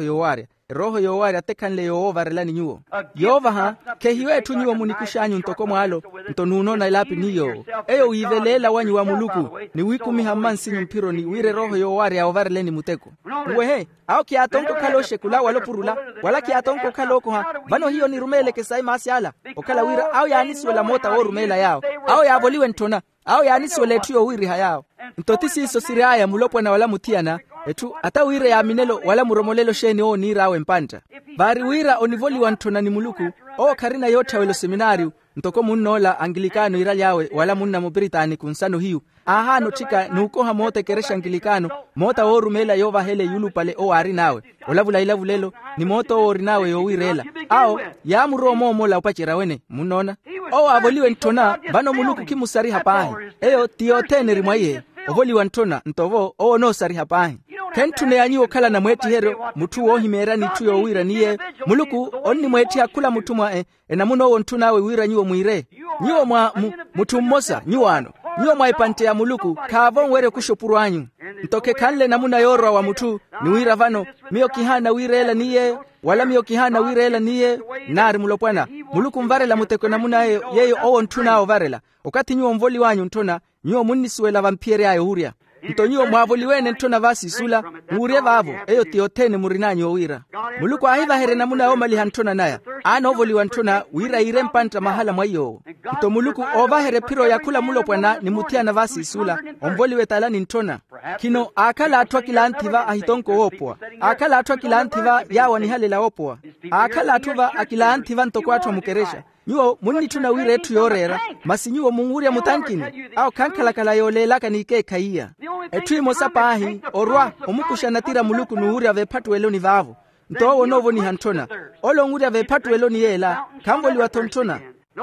Speaker 1: yowara tekanle yo over la ni nyuo yova kehiwe tu nyuo munikushanyu ntoko mwalo ntonunona ilapi niyo eyo uivelela wanyu wa muluku ni wikumi hamansi mpiro ni wire roho yowara over la ni muteko wehe au kiatonko kaloshe kula walopurula wala kiatonko kaloko ha vano hiyo ni rumele kesai masiala okala wira au yaniswe la mota o rumela yao au yaboliwe ntona au yaniswe letuyo wiri hayao ntotisi iso siriaya mulopwa na wala mutiana etu ata wira ya minelo wala muromolelo sheni o nirawe mpanta bari wira onivoli wantona ni muluku o karina yote welo seminariu ntoko munnola anglikano ira yawe wala munna mo Britani kunsano hiu no chika nuko mote keresha anglikano mota o rumela yova hele yulu pale o ari nawe olavula ilavulelo ni moto o rinawe yo wirela ao ya muromo mola upachira wene munona o avoliwe ntona vano muluku kimusari hapahi eyo tiotene rimwaye ovoli wantona ntovo o no sari hapahi kentune yanyu okala na mweti hero mutu wo himera ni tuyo wira niye muluku onni mweti akula mutumwa enamuno wo ntunawe wira nyuo muire nyuo mwa mutu mmosa nyuano nyuo mwa ipante ya muluku kavon were kushopuru anyu ntoke kanle namuna yorwa wa mutu ni wira vano miyo kihana wirela niye wala miyo kihana wirela niye nari mulopwana muluku mvarela muteko namuna yeyo owo ntunao varela okati nyuo mvoli wanyu ntona nyuo munisuela vampiere ayo huria ntonyo mwavoliwene ntona vasi sula ngurie vavo eyo tiotene murinanyo wira muluku ahiva here namuna omali hantona naya ana ovoliwa ntona wira ire mpanta mahala mwayo nto muluku ova here piro yakula mulopwana ni mutiana vasi sula omvoliwe talani ntona kino akala atwa kila antiva ahitonko opwa akala atwa kila antiva yawa ni halela opwa akala atuva akila antiva ntoko atwa mukeresha nyuo munni tuna wire tu yorera masi nyuo munguria mutankini au kankalakala yolela kanike kaiya etui mosapahi orwa omukushanatira muluku nuuria vepatu eloni vavo ntowo novo ni hantona olo nguria vepatu eloni yela kamboli watontona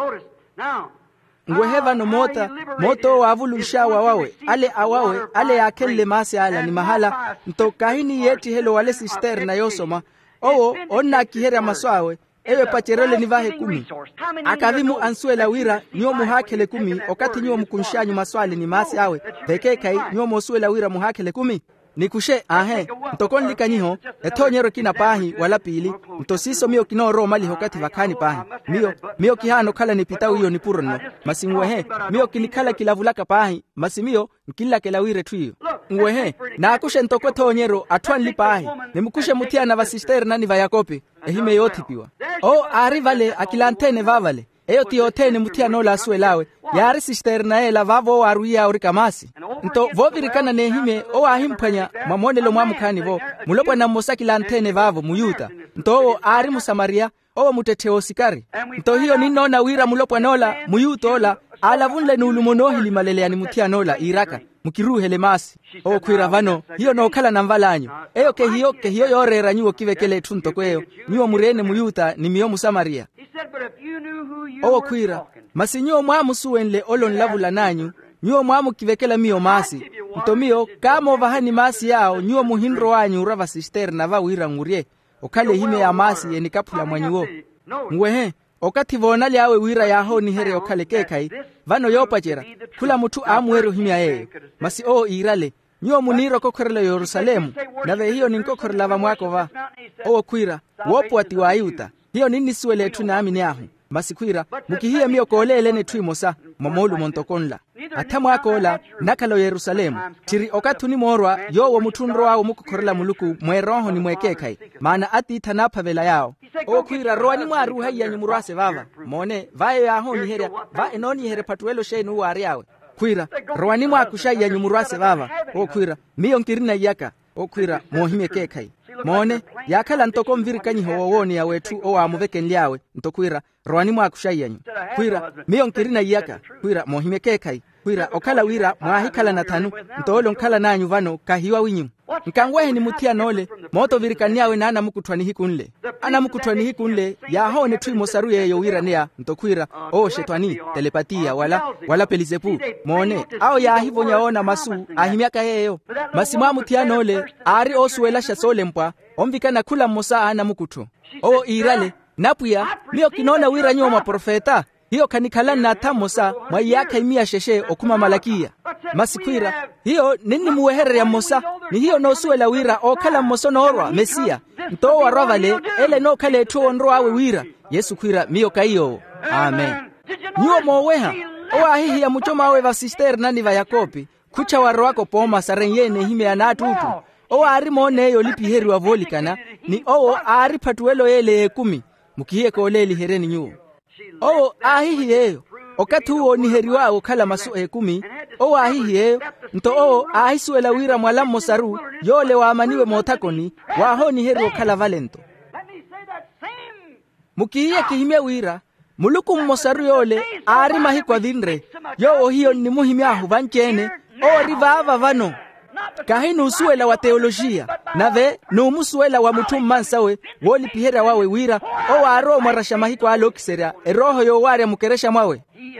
Speaker 1: ngweheva no moto wavulusha wawe ale akelle masi ala ni mahala ntokahini yeti helo wale sister na yosoma owo onna kihera maswawe ewe pacherele ni vahe 10 akavimu ansuela wira nyo muhakele 10 okati nyo mkunshanyu maswali ni masi awe vekekai nyo mosuela wira muhakele 10 nikushe ntokon kanyiho etonyero kina pahi wala pili ntosiso mio kinoro mali hokati vakani pahi mio kihano kala nipitau hiyo nipurno masingwehe mio kinikala kilavulaka pahi masimio nkila kelawire tuyo ngwehe na akushe ntokwe tonyero atwan lipahi nimukushe mutia na vasister nani vayakope ehime yotipiwa ari vale akilantene vavale eyo tiotene mutia no la suelawe yari sister na ela vavo waruya urikamasi nto vovirikana nehime ahimpanya mamonelo mwamukani vo mulopwa na mosaki lantene vavo muyuta nto ari musamaria muteteo sikari nto hiyo ninona wira mulopwa nola muyutola alavunle nulumonohili maleleani mutia nola iraka mukiruhele masi kwira vano hiyo no kala namvalanyo eyo kehiyo yorera nyuo kivekele tunto kweyo nyuo murene muyuta ni miyo musamaria kwira masinyo mwamu suwenle olon lavula nanyu nyuo mwamu kivekela miyo masi ntomio kama vahani masi yao nyuo muhinro wanyu urava sister na vawira ngurie okale hime ya masi yenikapula mwanyuo ngwehe okati vonali awe wira yaho ni here okale kekai vano yopachera kula mutu amuero himya yeyo masi irale nyuo muniro kokorela Yerusalemu nave hiyo ninkokorela vamwako va kwira wopo ati wayuta hiyo nini suele tu na amini ahu masikwira mukihiye miyo kolelene tuimosa momolu montokonla atamwakola nakalo Yerusalemu tiri okatu ni morwa yowo mutunro wao mukukorela muluku mweroho ni mwekekai maana ati itanapa vela yao kwira roa ni mwaru haya nyumurwase vava mone vae yaho ni heria va enoni here patuelo shenu wari yawe kwira roa ni mwakushaya nyumurwase vava kwira miyo nkirina yaka kwira mohime kekai mone yakala ntoko mvirikanyi howoni ya wetu amuvekeni yawe ntokwira roani mwakushayanyu kwira miyo nkirina yaka kwira mohimekekai kwira okala wira mwahikala na tanu ntolo nkala nanyu vano kahiwa winyu nkangwehe ni mutia nole moto virikani yawe na anamukutwani hikunle yahone tui mosaru yeyo wira nea ntokwira shetwani telepatia wala pelizepu mone ao ya hivo nyaona masu ahimiaka yeyo masimwa mutia nole ari osuela shasole mpwa omvikana kula mosa anamukutu irale napuya miyo kinona wira nyoma profeta hiyo kanikala na tamosa mwayaka imia sheshe okuma malakia masikwira hiyo nini muwehere ya mosa ni hiyo no suela wira okala moso norwa mesia nto warovale ele no kale tuonro awe wira Yesu kwira miyo kaiyo amen nyuo moweha hihi ya muchoma awe va sister nani va Yakobi kucha warwako poma sarenyene hime ya natutu ari moneyo lipi heri wa volikana ni ari patuelo ele 10 mukihe koleli hereni nyuo ahihi yeyo okati huo ni heri wao kala masu 10 ahihi yeyo nto ahisuela wira mwala mosaru yole waamaniwe motakoni waho ni heri kala valento mukihe kihime wira muluku mosaru yole ari mahikwa vinre hiyo ni muhimiahu vanchene rivava vano kahinu usuela wa teolojia nave numusuela wa mutumu mansawe woli pihera wawe wira aro marasha mahiko alokiseria eroho yo ware mukeresha mawe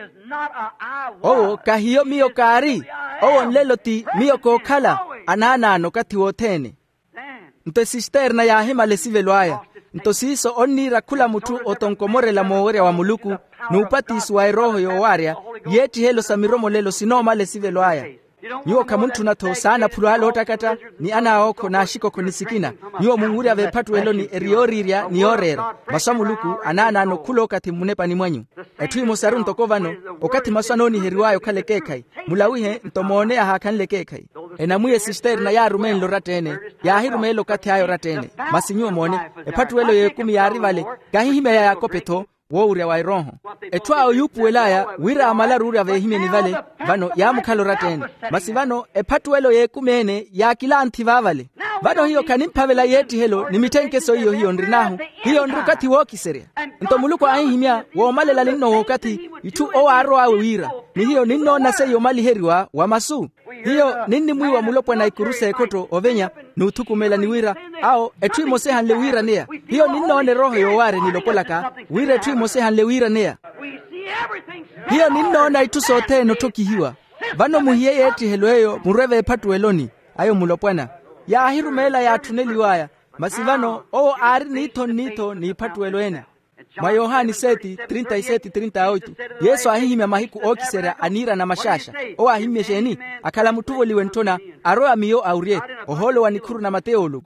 Speaker 1: kahiyo miyo kari nleloti miyo kokala anana kati wotene nto sister na yahima lesivelwaya nto siso onira kula mutu otonkomorela mowere wa muluku nupati suwa eroho yo ware yeti helo samiromo lelo sinoma lesivelwaya nyuo kamuntu nato sana pulualo takata ni anaoko na shiko nisikina nyuo munguri ave patu eloni erioriria ni orera masamuluku anana no kulo kati munepa ni mwanyu etui mosaru ntokovano okati masanoni heriwayo kalekekai mulawihe ntomone aha kanlekekai enamuye sister na yarumen loratene yahirumelo kati ayo ratene masinyo mone patu elo ye 10 ya rivale gahihime ya Yakopeto wouria wa iroho etwao yupu elaya wira amalaru ave hime ni vale vano ya mukalo ratene masivano patuelo ye 10 ya kila antivavale vano hiyo kanimpavela yeti helo ni mitenkeso hiyo ndrinahu hiyo ndrukati wokiseria ntomuluko ahihimia womalela linno wokati itu aro awe wira ni hiyo ninno naseyo mali heriwa wa masu hiyo nini mwiwa mulopwa na ikuruse ekoto ovenya nutukumela ni wira etui mosehan le wira nea hiyo ninno ne roho yo ware nilopolaka wira etui mosehan le wira nea hiyo ninno na itusote no tokihiwa vano muhiye yeti heloeyo mureve patu eloni ayo mulopwana ya hirumela ya tuneli waya masivano ari nito ni patu eloene mwa Yohani 7:37-38 Yesu ahihimya mahiku okisera anira na mashasha o ahimye sheni akala mutuvo liwentona aroa miyo aurie oholo wanikuru na mateolugu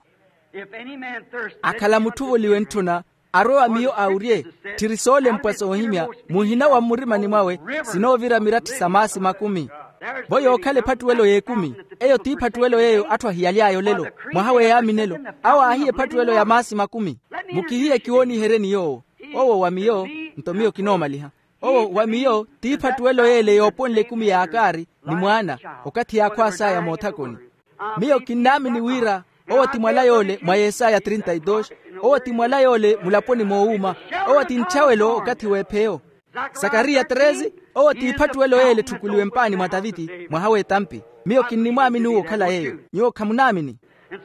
Speaker 1: akala mutuvo liwentona aroa miyo aurie tirisole mpwaso ohimya muhina wa murima ni mwawe sinovira mirati samasi 10 boyo kale patuwelo ye 10 eyo ti patuwelo yeyo atwa hiyaliayo lelo mwahawe ya minelo awa ahiye patuwelo ya masi 10 mukihiye kioni hereni yo owo wa miyo ntomio kinoma liha owo wa miyo ti patuwelo yele yoponle 10 ya akari ni mwana okati ya kwa saa ya motakoni miyo kinami ni wira owo timwala yole mwa Yesaya 32 owo timwala yole mulaponi mouma owo tinchawelo okati wepeo Zakaria 13 owo tipatuwelo yele tukuliwe mpani mwa Davidi mwahawe tampi miyo kinimwamini uwo kala yeyo nyo kamunamini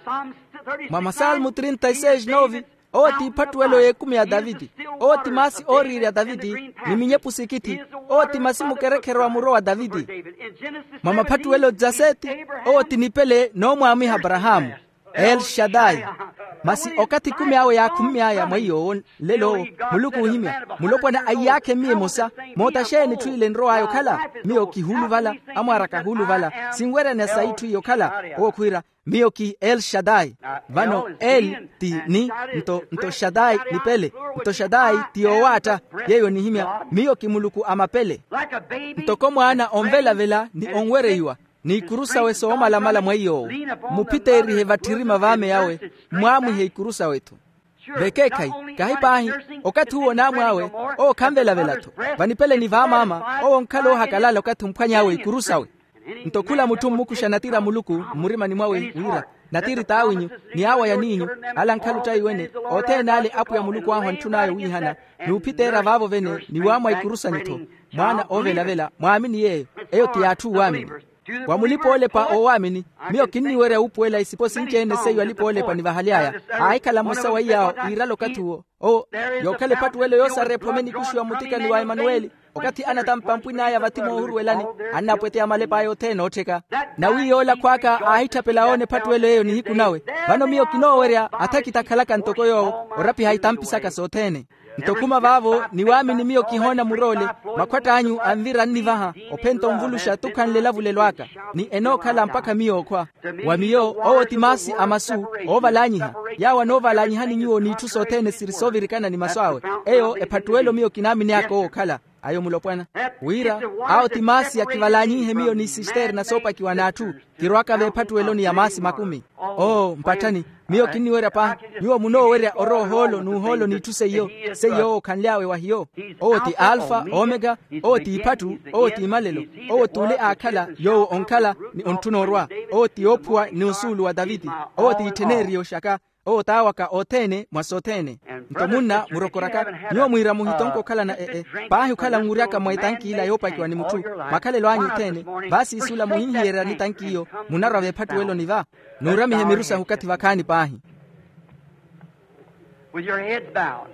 Speaker 1: mwa Masalmu 36:9 owo tipatuwelo ye 10 ya Davidi owo timasi oriri ya Davidi ni minyepusikiti owo timasi mukerekerwa muro wa Davidi mwa mapatuwelo jaseti owo tinipele no mwami Abrahamu El Shaddai masi okati 10 awo ya 10 aya mwayo lelo muluku himya mulopona ayake mie mosa mota sheni tuile nro ayo kala miyo ki hulu vala amara ka hulu vala singwere na saitu yo kala o kuira miyo ki El Shaddai vano El ti ni nto Shaddai ni pele nto Shaddai ti owata yeyo ni himya miyo ki muluku amapele nto komo ana omvela vela ni onwere iwa ni kurusa we sooma la mala mwayo mupite iri hevatirima vame yawe mwamu he kurusa wetu bekekai kahipahi okati huo na mwawe o kambela velato vanipele ni vama mama o nkalo hakalala okati mpanya yawe kurusa we ntokula mutumu mukusha natira muluku murima ni mwawe wira natiri tawinyu ni awa ya ninyu ala nkalu taiwene ote nale apu ya muluku wangu ntunayo wihana ni upite era vavo vene ni wamwa ikurusa nito mwana ovela vela mwamini yeyo eyo tiyatu wamini wamulipo ole pa owamini miyo kinni were upwela isipo sinkene seyo alipo ole pa nivahaliaya aikala mosawa yao iralo katuo o yokale patuwelo yosare pomeni kushu ya mutika ni wa Emanueli okati anatampampwina ya vatimo uruwelani anapwete ya malepa yote noteka na wiyola kwaka ahita pelaone patuwelo yeyo ni hiku nawe vano miyo kino werea ataki takalaka ntoko yo orapi haitampisaka sotene ntokuma vavo ni wami ni miyo kihona murole makwata anyu anvira nivaha opento mvulusha tukanlela vulelwaka ni enokala mpaka miyo kwa wa miyo owo timasi amasu ovalanyiha yawa novalanyiha ni nyuo ni tusotene sirisovirikana ni maswawe eyo epatuwelo miyo kinami ni ako okala ayo mulopwana wira ao timasi ya kivalanyihe miyo ni sister na sopa kiwanatu kirwaka ve patuwelo ni ya masi 10 mpatani miyo kiniwera pa nyuo muno wera oro holo nu holo ni tuse yo seyo kanliawe wa hiyo ti alfa omega ti patu ti malelo tule akala yo onkala ni ontunorwa ti opua ni usulu wa Davidi ti tenerio shaka tawaka otene mwasotene ntomuna murokoraka nyo mwira muhitonko kala na pahi kala nguriaka mwaitanki ila yopa kiwa ni mutu makale lwanyu tene basi isula muhinhiera ni tanki hiyo munarawe patuwelo niva nurami hemirusa hukati vakani pahi
Speaker 2: with your heads bowed.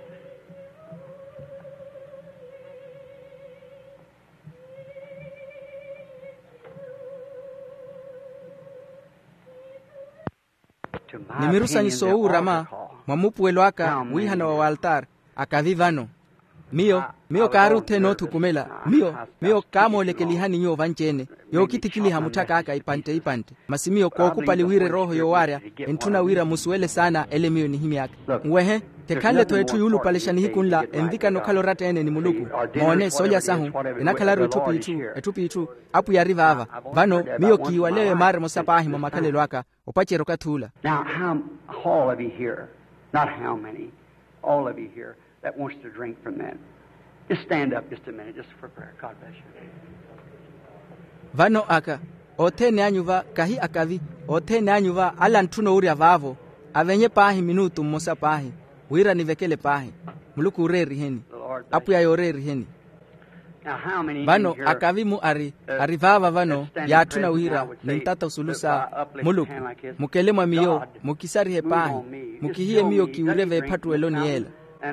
Speaker 1: nimirusa ni soura ma mwamupuwelo aka wihana wa altar akavivano miyo karute no tukumela miyo kamolekeli nyo vanchene yo kitikili hamutaka aka ipante masimiyo kwa okupali wire roho yo waria entuna wira musuele sana ele miyo ni himiaka wehe tekale toetu yulu paleshani hikunla endika no kalorata ene ni muluku maone soja sahu inakalaru etupi itu apu ya riva ava vano miyo kiwalewe mare mosapahi mamakale lwaka opachero katula.
Speaker 2: Now all of you here, not how many, all of you here that wants to drink from that. Just stand up just a minute, just for prayer. God bless you.
Speaker 1: Vano aka, otene anyuva, kahi akavi, otene anyuva, ala ntuno uri avavo, avenye pahi minutu mosa pahi, wira nivekele pahi, muluku ureri heni, apu ya yoreri heni. Vano akavimu arivava vano ya atuna wira nintata usulusa muluku mukelema miyo mukisari hepahi mukihiye miyo kiureve patu eloni yela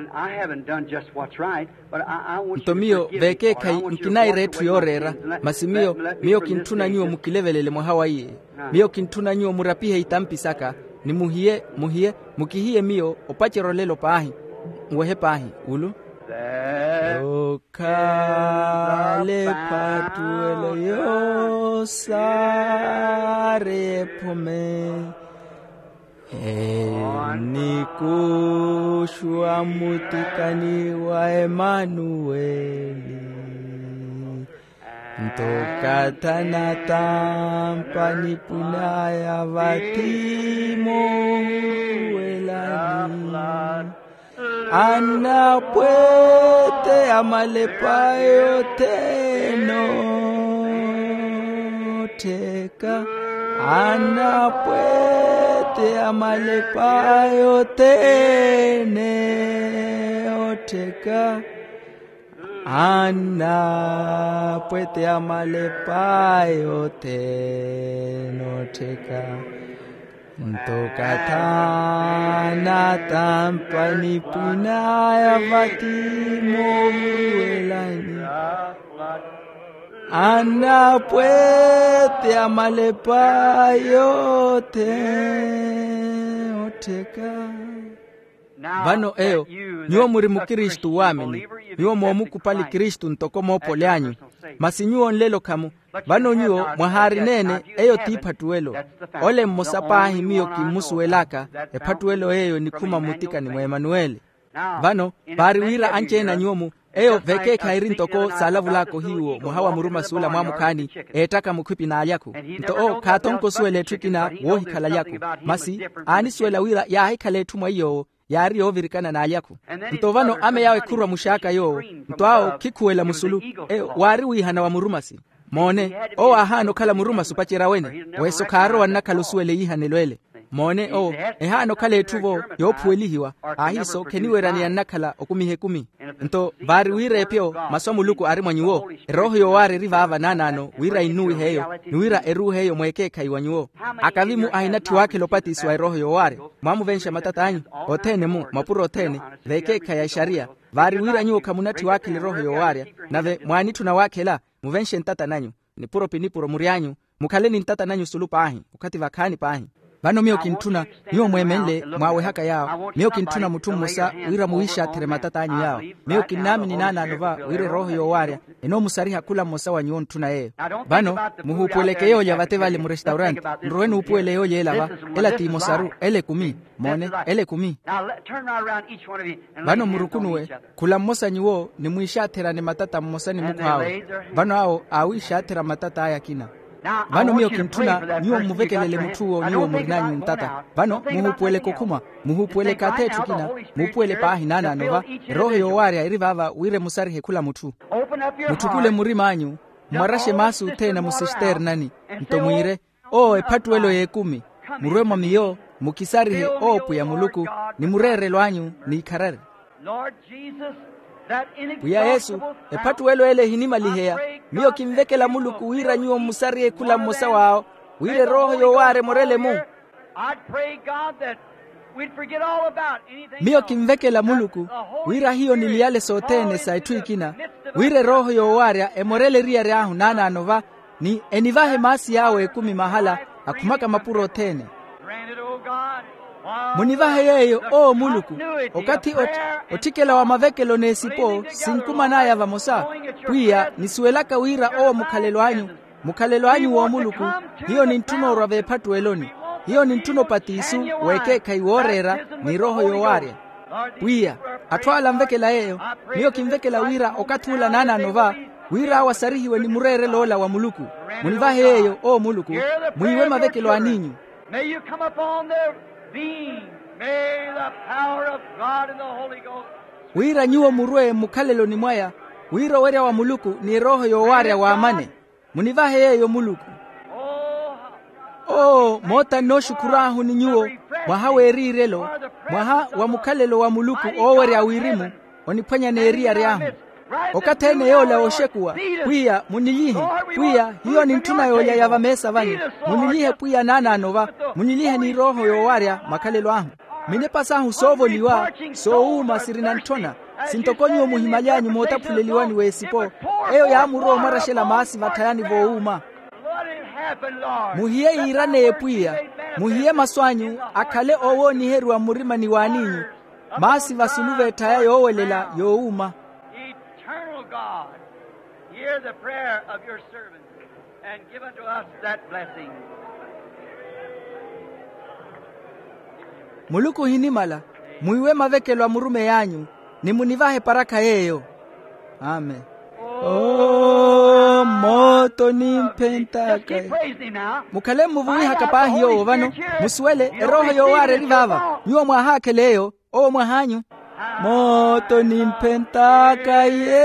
Speaker 1: ntomiyo veke kai mkinai retu yorera masimiyo miyo kintuna nyuo mukilevelele mwahawaiye miyo kintuna nyuo murapihe itampisaka ni muhiye mukihiye miyo opachero lelo pahi uwehe pahi ulu okale patuelo yo sare pome nikushua mutikani wa Emanueli ntokatana tampani punaya vatimo welani ana puete amalepayo tenoteka ana puete amalepayo teneoteka ana puete amalepayo tenoteka ntokatana tampani punaya vatimo welani ana puete amalepayo teoteka vano eyo nyuo muri mukristu wamini nyuo mwomuku pali kristu ntokomopo lyanyu masi nyuo nlelo kamu vano nyuo mwahari nene eyo tipatuelo ole mmosapahi miyo kimusuelaka epatuelo eyo nikuma mutika ni mwa Emanueli vano bari wira anchena nyuomu eyo veke kairi ntoko salavu lako hiwo muhawa muruma sula mwamukani etaka mukwipi na alyaku nto katonko suele trikina wohi kala yaku masi ani suela wira ya hikale tumwa iyo yari ovirikana na alyaku nto vano ame yawe kurwa mushaka yo nto ao kikuela musulu wari wihana wa murumasi mone o ahano kala murumasi upachira wene weso karo wanakalo suele ihane lwele mone ehano kale tuvo yopuelihiwa ahiso keniwerani yanakala okumihe kumi nto bari wire pyo masomu luku ari mwanyuo roho yo wari rivava nanano wira inui heyo ni wira eru heyo mwekeka iwanyuo akavimu ahinati wake lopati iswa roho yo wari mwamu vensha matatanyu otene mu mapuro otene vekeka ya sharia bari wira nyuo kamunati wake li roho yo wari nave mwanitu na wake la muvenshe ntata nanyu ni puro pinipuro murianyu mukaleni ntata nanyu sulu pahi ukati vakani pahi vano miyo kintuna niyo mwemenle mwawe haka yao miyo kintuna mutumu musa wira muisha tere matatanyu yao miyo kinami ni nana anova wire roho yo waria eno musariha kula musa wa nyuon tuna yeo vano muhupueleke yo ya vate vale mu restaurant nruenu upuele yo ye elava ela ti musaru ele kumi mone ele kumi vano murukunuwe kula musa nyuo ni muisha tera ni matata musa ni muku hao vano hao awisha tera matata haya kina vano miyo kintuna nyuo muvekelele mutuo nyuo murinanyu ntata vano muhupuele kokuma muhupuele katetu kina muhupuele pahi nana anova roho yo waria irivava wire musarihe kula mutu mutukule murima anyu mwarashe masu tena musishter nani ntomwire epatuelo ye kumi murwema miyo mukisarihe opu ya muluku ni murere lwanyu ni ikarare Puya Yesu epatuelo ele hinima liheya miyo kimvekela muluku wira nyuo musarie kula musa wao wire roho yo ware morele mu miyo kimvekela muluku wira hiyo niliale sotene saituikina wire roho yo ware emorele ria riahu nana anova ni enivahe masi yawe kumi mahala akumaka mapuro tene munivahe yeyo muluku okati otikela wa mavekelo nesipo sinkuma naya vamosa pia nisuelaka wira mukalelo anyu wa muluku hiyo ni ntuno rave patueloni hiyo ni ntuno patisu weke kaiworera ni roho yo ware pia atwala mvekela yeyo niyo kimvekela wira okati ula nana anova wira wasarihiwe ni murere lola wa muluku munivahe yeyo muluku muiwe mavekelo aninyu
Speaker 3: May you come upon their being. May the power of God and the Holy Ghost.
Speaker 1: Wira nyuo murwe mukalelo ni mwaya. Wira wera wa muluku ni roho yo waria wa amane. Munivahe yeyo muluku. Mota no shukurahu ni nyuo. Mwahawe rirelo. Mwaha wa mukalelo wa muluku wera wirimu. Onipanya neria riahu. Okatene yola oshekuwa pia muniyihe pia hiyo ni ntuna yoya yavamesa vani muniyihe pia nana anova muniyihe ni roho yo waria makalelo ahu minepasahu sovo liwa so masirina ntona sintokonyo muhimalyanyu motapuleliwani wesipo eyo ya muroho marashela maasi vatayani vouma muhiye irane pia muhiye maswanyu akale owo ni heru wa murima ni waninyu masi vasuluve thaya yowelela youma.
Speaker 3: Eternal God, hear the prayer of your servant and give unto us that blessing.
Speaker 1: Muluku hinimala muiwe mavekelwa murume yanyu nimunivahe paraka yeyo. Amen. Oh, moto nimpentaka. Mukale muvuhi hakapahi yo vano muswele roho yo ware rivava niwo mwahake leyo o mwahanyu. Moto nimpentaka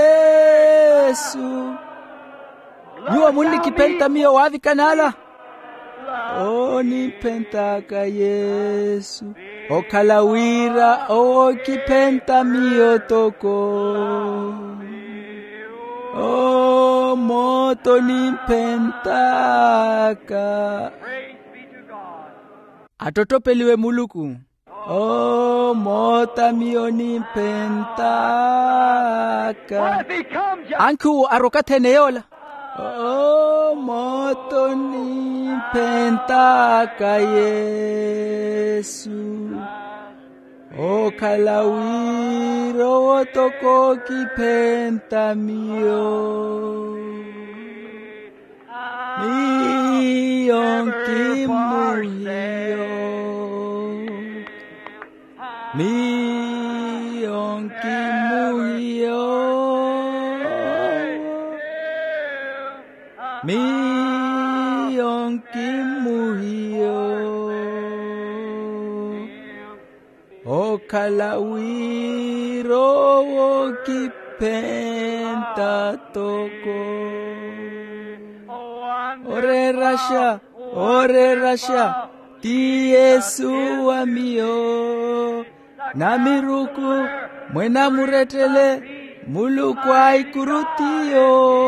Speaker 1: Yesu niwo mundi kipenta miyo wavi kanala. O nimpentaka Yesu okalawira o kipenta miyo toko. O moto nimpentaka atotopeliwe muluku. O mota miyo nimpentaka anku arokatene yola. O moto nimpentaka Yesu o kalawiro otoko kipenta miyo kimuhiyo kimuhiyo o kalawiro o kipenta toko. Ore rasha ti Yesu wa mio na miruku mwena muretele mulukwai kurutio.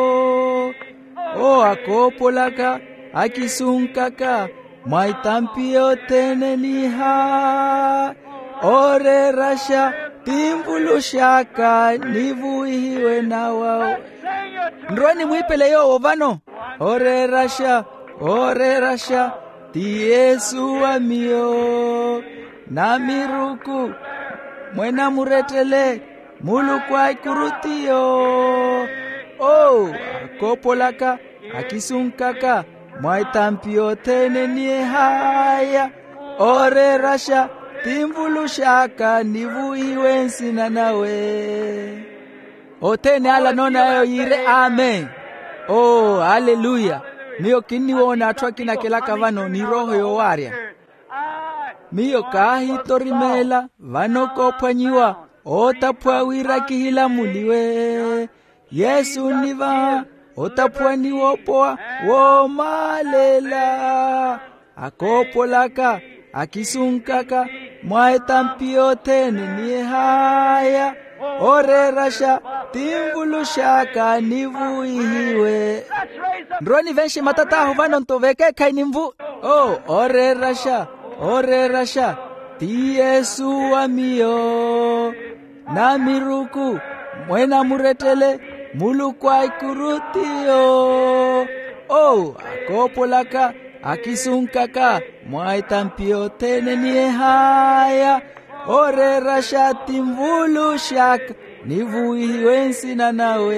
Speaker 1: O akopolaka akisunkaka maitampio teneniha. Ore rasha timbulushaka nivuihiwe na wao. Ndroni mwipele yo ovano. Ore rasha ti Yesu wa mio na miruku mwena muretele mulukwai kurutio. O akopolaka akisunkaka maitampio tenenie haya. Ore rasha timbulushaka nivuihiwe nsina nawe. Otene ala nona yo yire amen. Oh, haleluya. Miyo kiniwona atwakina kelaka vano ni roho yo waria. Miyo kahitorimela vano kopwanyiwa otapwawira kihila muliwe. Yesu niva otapwaniwopoa wo malela. Akopolaka akisunkaka mwaetampio tene nie haya. Ore rasha timbulushaka nivuihiwe. Ndroni venshi matatahu vano ntoveke kainimvu. Oh, ore rasha ti Yesu wa mio na miruku mwena muretele mulukwai kurutio. Oh, akopolaka akisunkaka mwaitampio tene nie haya. Ore rasha timbulushaka nivuihiwe nsina nawe.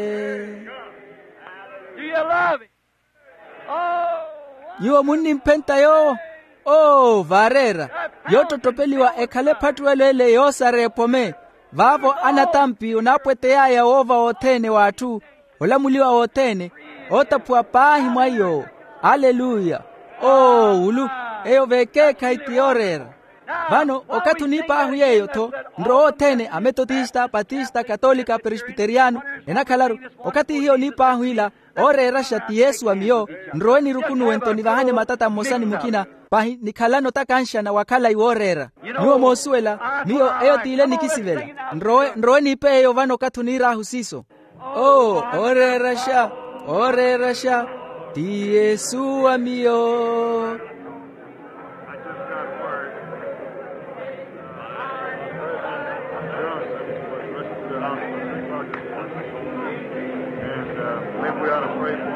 Speaker 3: Do you love it? Oh,
Speaker 1: Yo muni mpenta yo. Oh, varera yototopeliwa ekale patwelele yosare pome. Vavo anatampi unapwete ya ova otene watu olamuliwa otene otapua pahi mwayo. Haleluya. Oh, ulu eyo veke kaitiorera. Vano okatunipa ahuyeyo to ndro otene ametodista, batista, katolika, presbiteriano enakalaru okati hiyo nipa ahuila. Ore rasha ti Yesu wa mio ndro ni rukunu wentoni vahane matata mosani mukina pahi nikalano takansha na wakala iworera niwo mosuela mio eyo tile nikisivela ndro ni pe eyo vano katunira husiso. Oh, ore rasha ti Yesu wa mio.
Speaker 4: We ought to pray for him.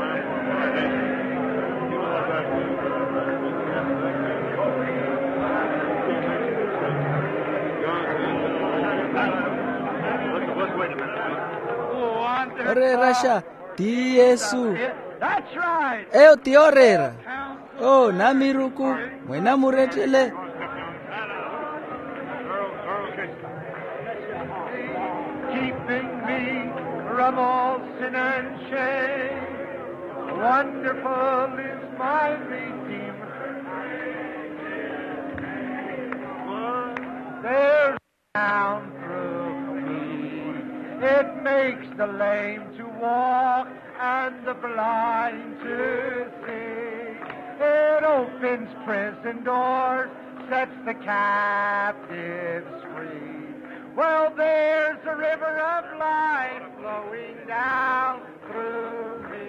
Speaker 1: orerasha ti Yesu
Speaker 3: That's right.
Speaker 1: eo ti orera o namiruku mwena muretele
Speaker 3: Keeping me from all sin and shame. Wonderful is my Redeemer. There's down through me. It makes the lame to walk and the blind to see. It opens prison doors, sets the captives free. Well, there's a river of life flowing down through me.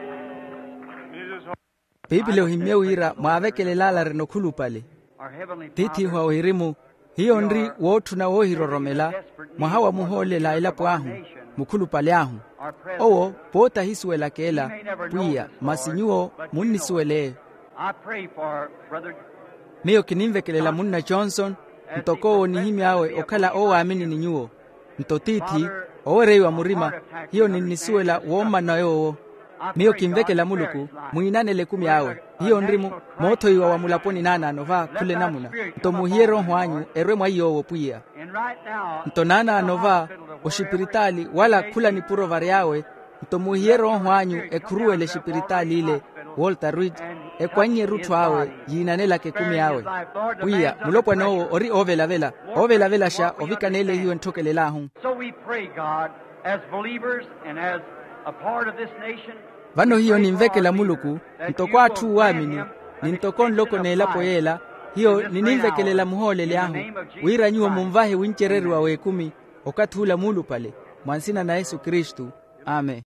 Speaker 1: Biblia himeuira mwavekelela reno kulupale
Speaker 2: Our Heavenly
Speaker 1: titi
Speaker 2: Father,
Speaker 1: hwa ohirimu hiyo ndri wotu na wohiroromela mwahawa muholela ila pwahu mukulupale ahu
Speaker 2: our president,
Speaker 1: owo pota hisuela kela pwiya masinyuo munnisuele
Speaker 2: I pray for Brother
Speaker 1: miyo kinimvekelela munna Johnson ntoko ni himi awe okala owaamini ninyuo ntotiti owereiwa murima hiyo ninisuela woma nayo miyo kimvekela muluku muinanele kumi awe hiyo ndrimu moto iwa wa mulaponi nana anova kule namuna ntomuhiero hwanyu erwe mwaiyowo pwiya
Speaker 2: and right now,
Speaker 1: ntonana anova oshipiritali wala kula ni purovari yawe ntomuhiero hwanyu ekuruele shipiritali ile Walter Reed ekwanye rutu awe yinanela ke kumi awe pwiya mulopwa nowo ori ovelavela sha ovikanele hiyo ntokelelahu
Speaker 2: so we pray, God, as believers and as a part of this nation,
Speaker 1: vano hiyo nimvekela muluku ntokwathu wamini nintoko nloko nelapo yela hiyo ninimvekelela muholele ahu wiranyuwo mumvahe winchereri wa wekumi okathula mulu pale mwansina na Yesu Kristu amen.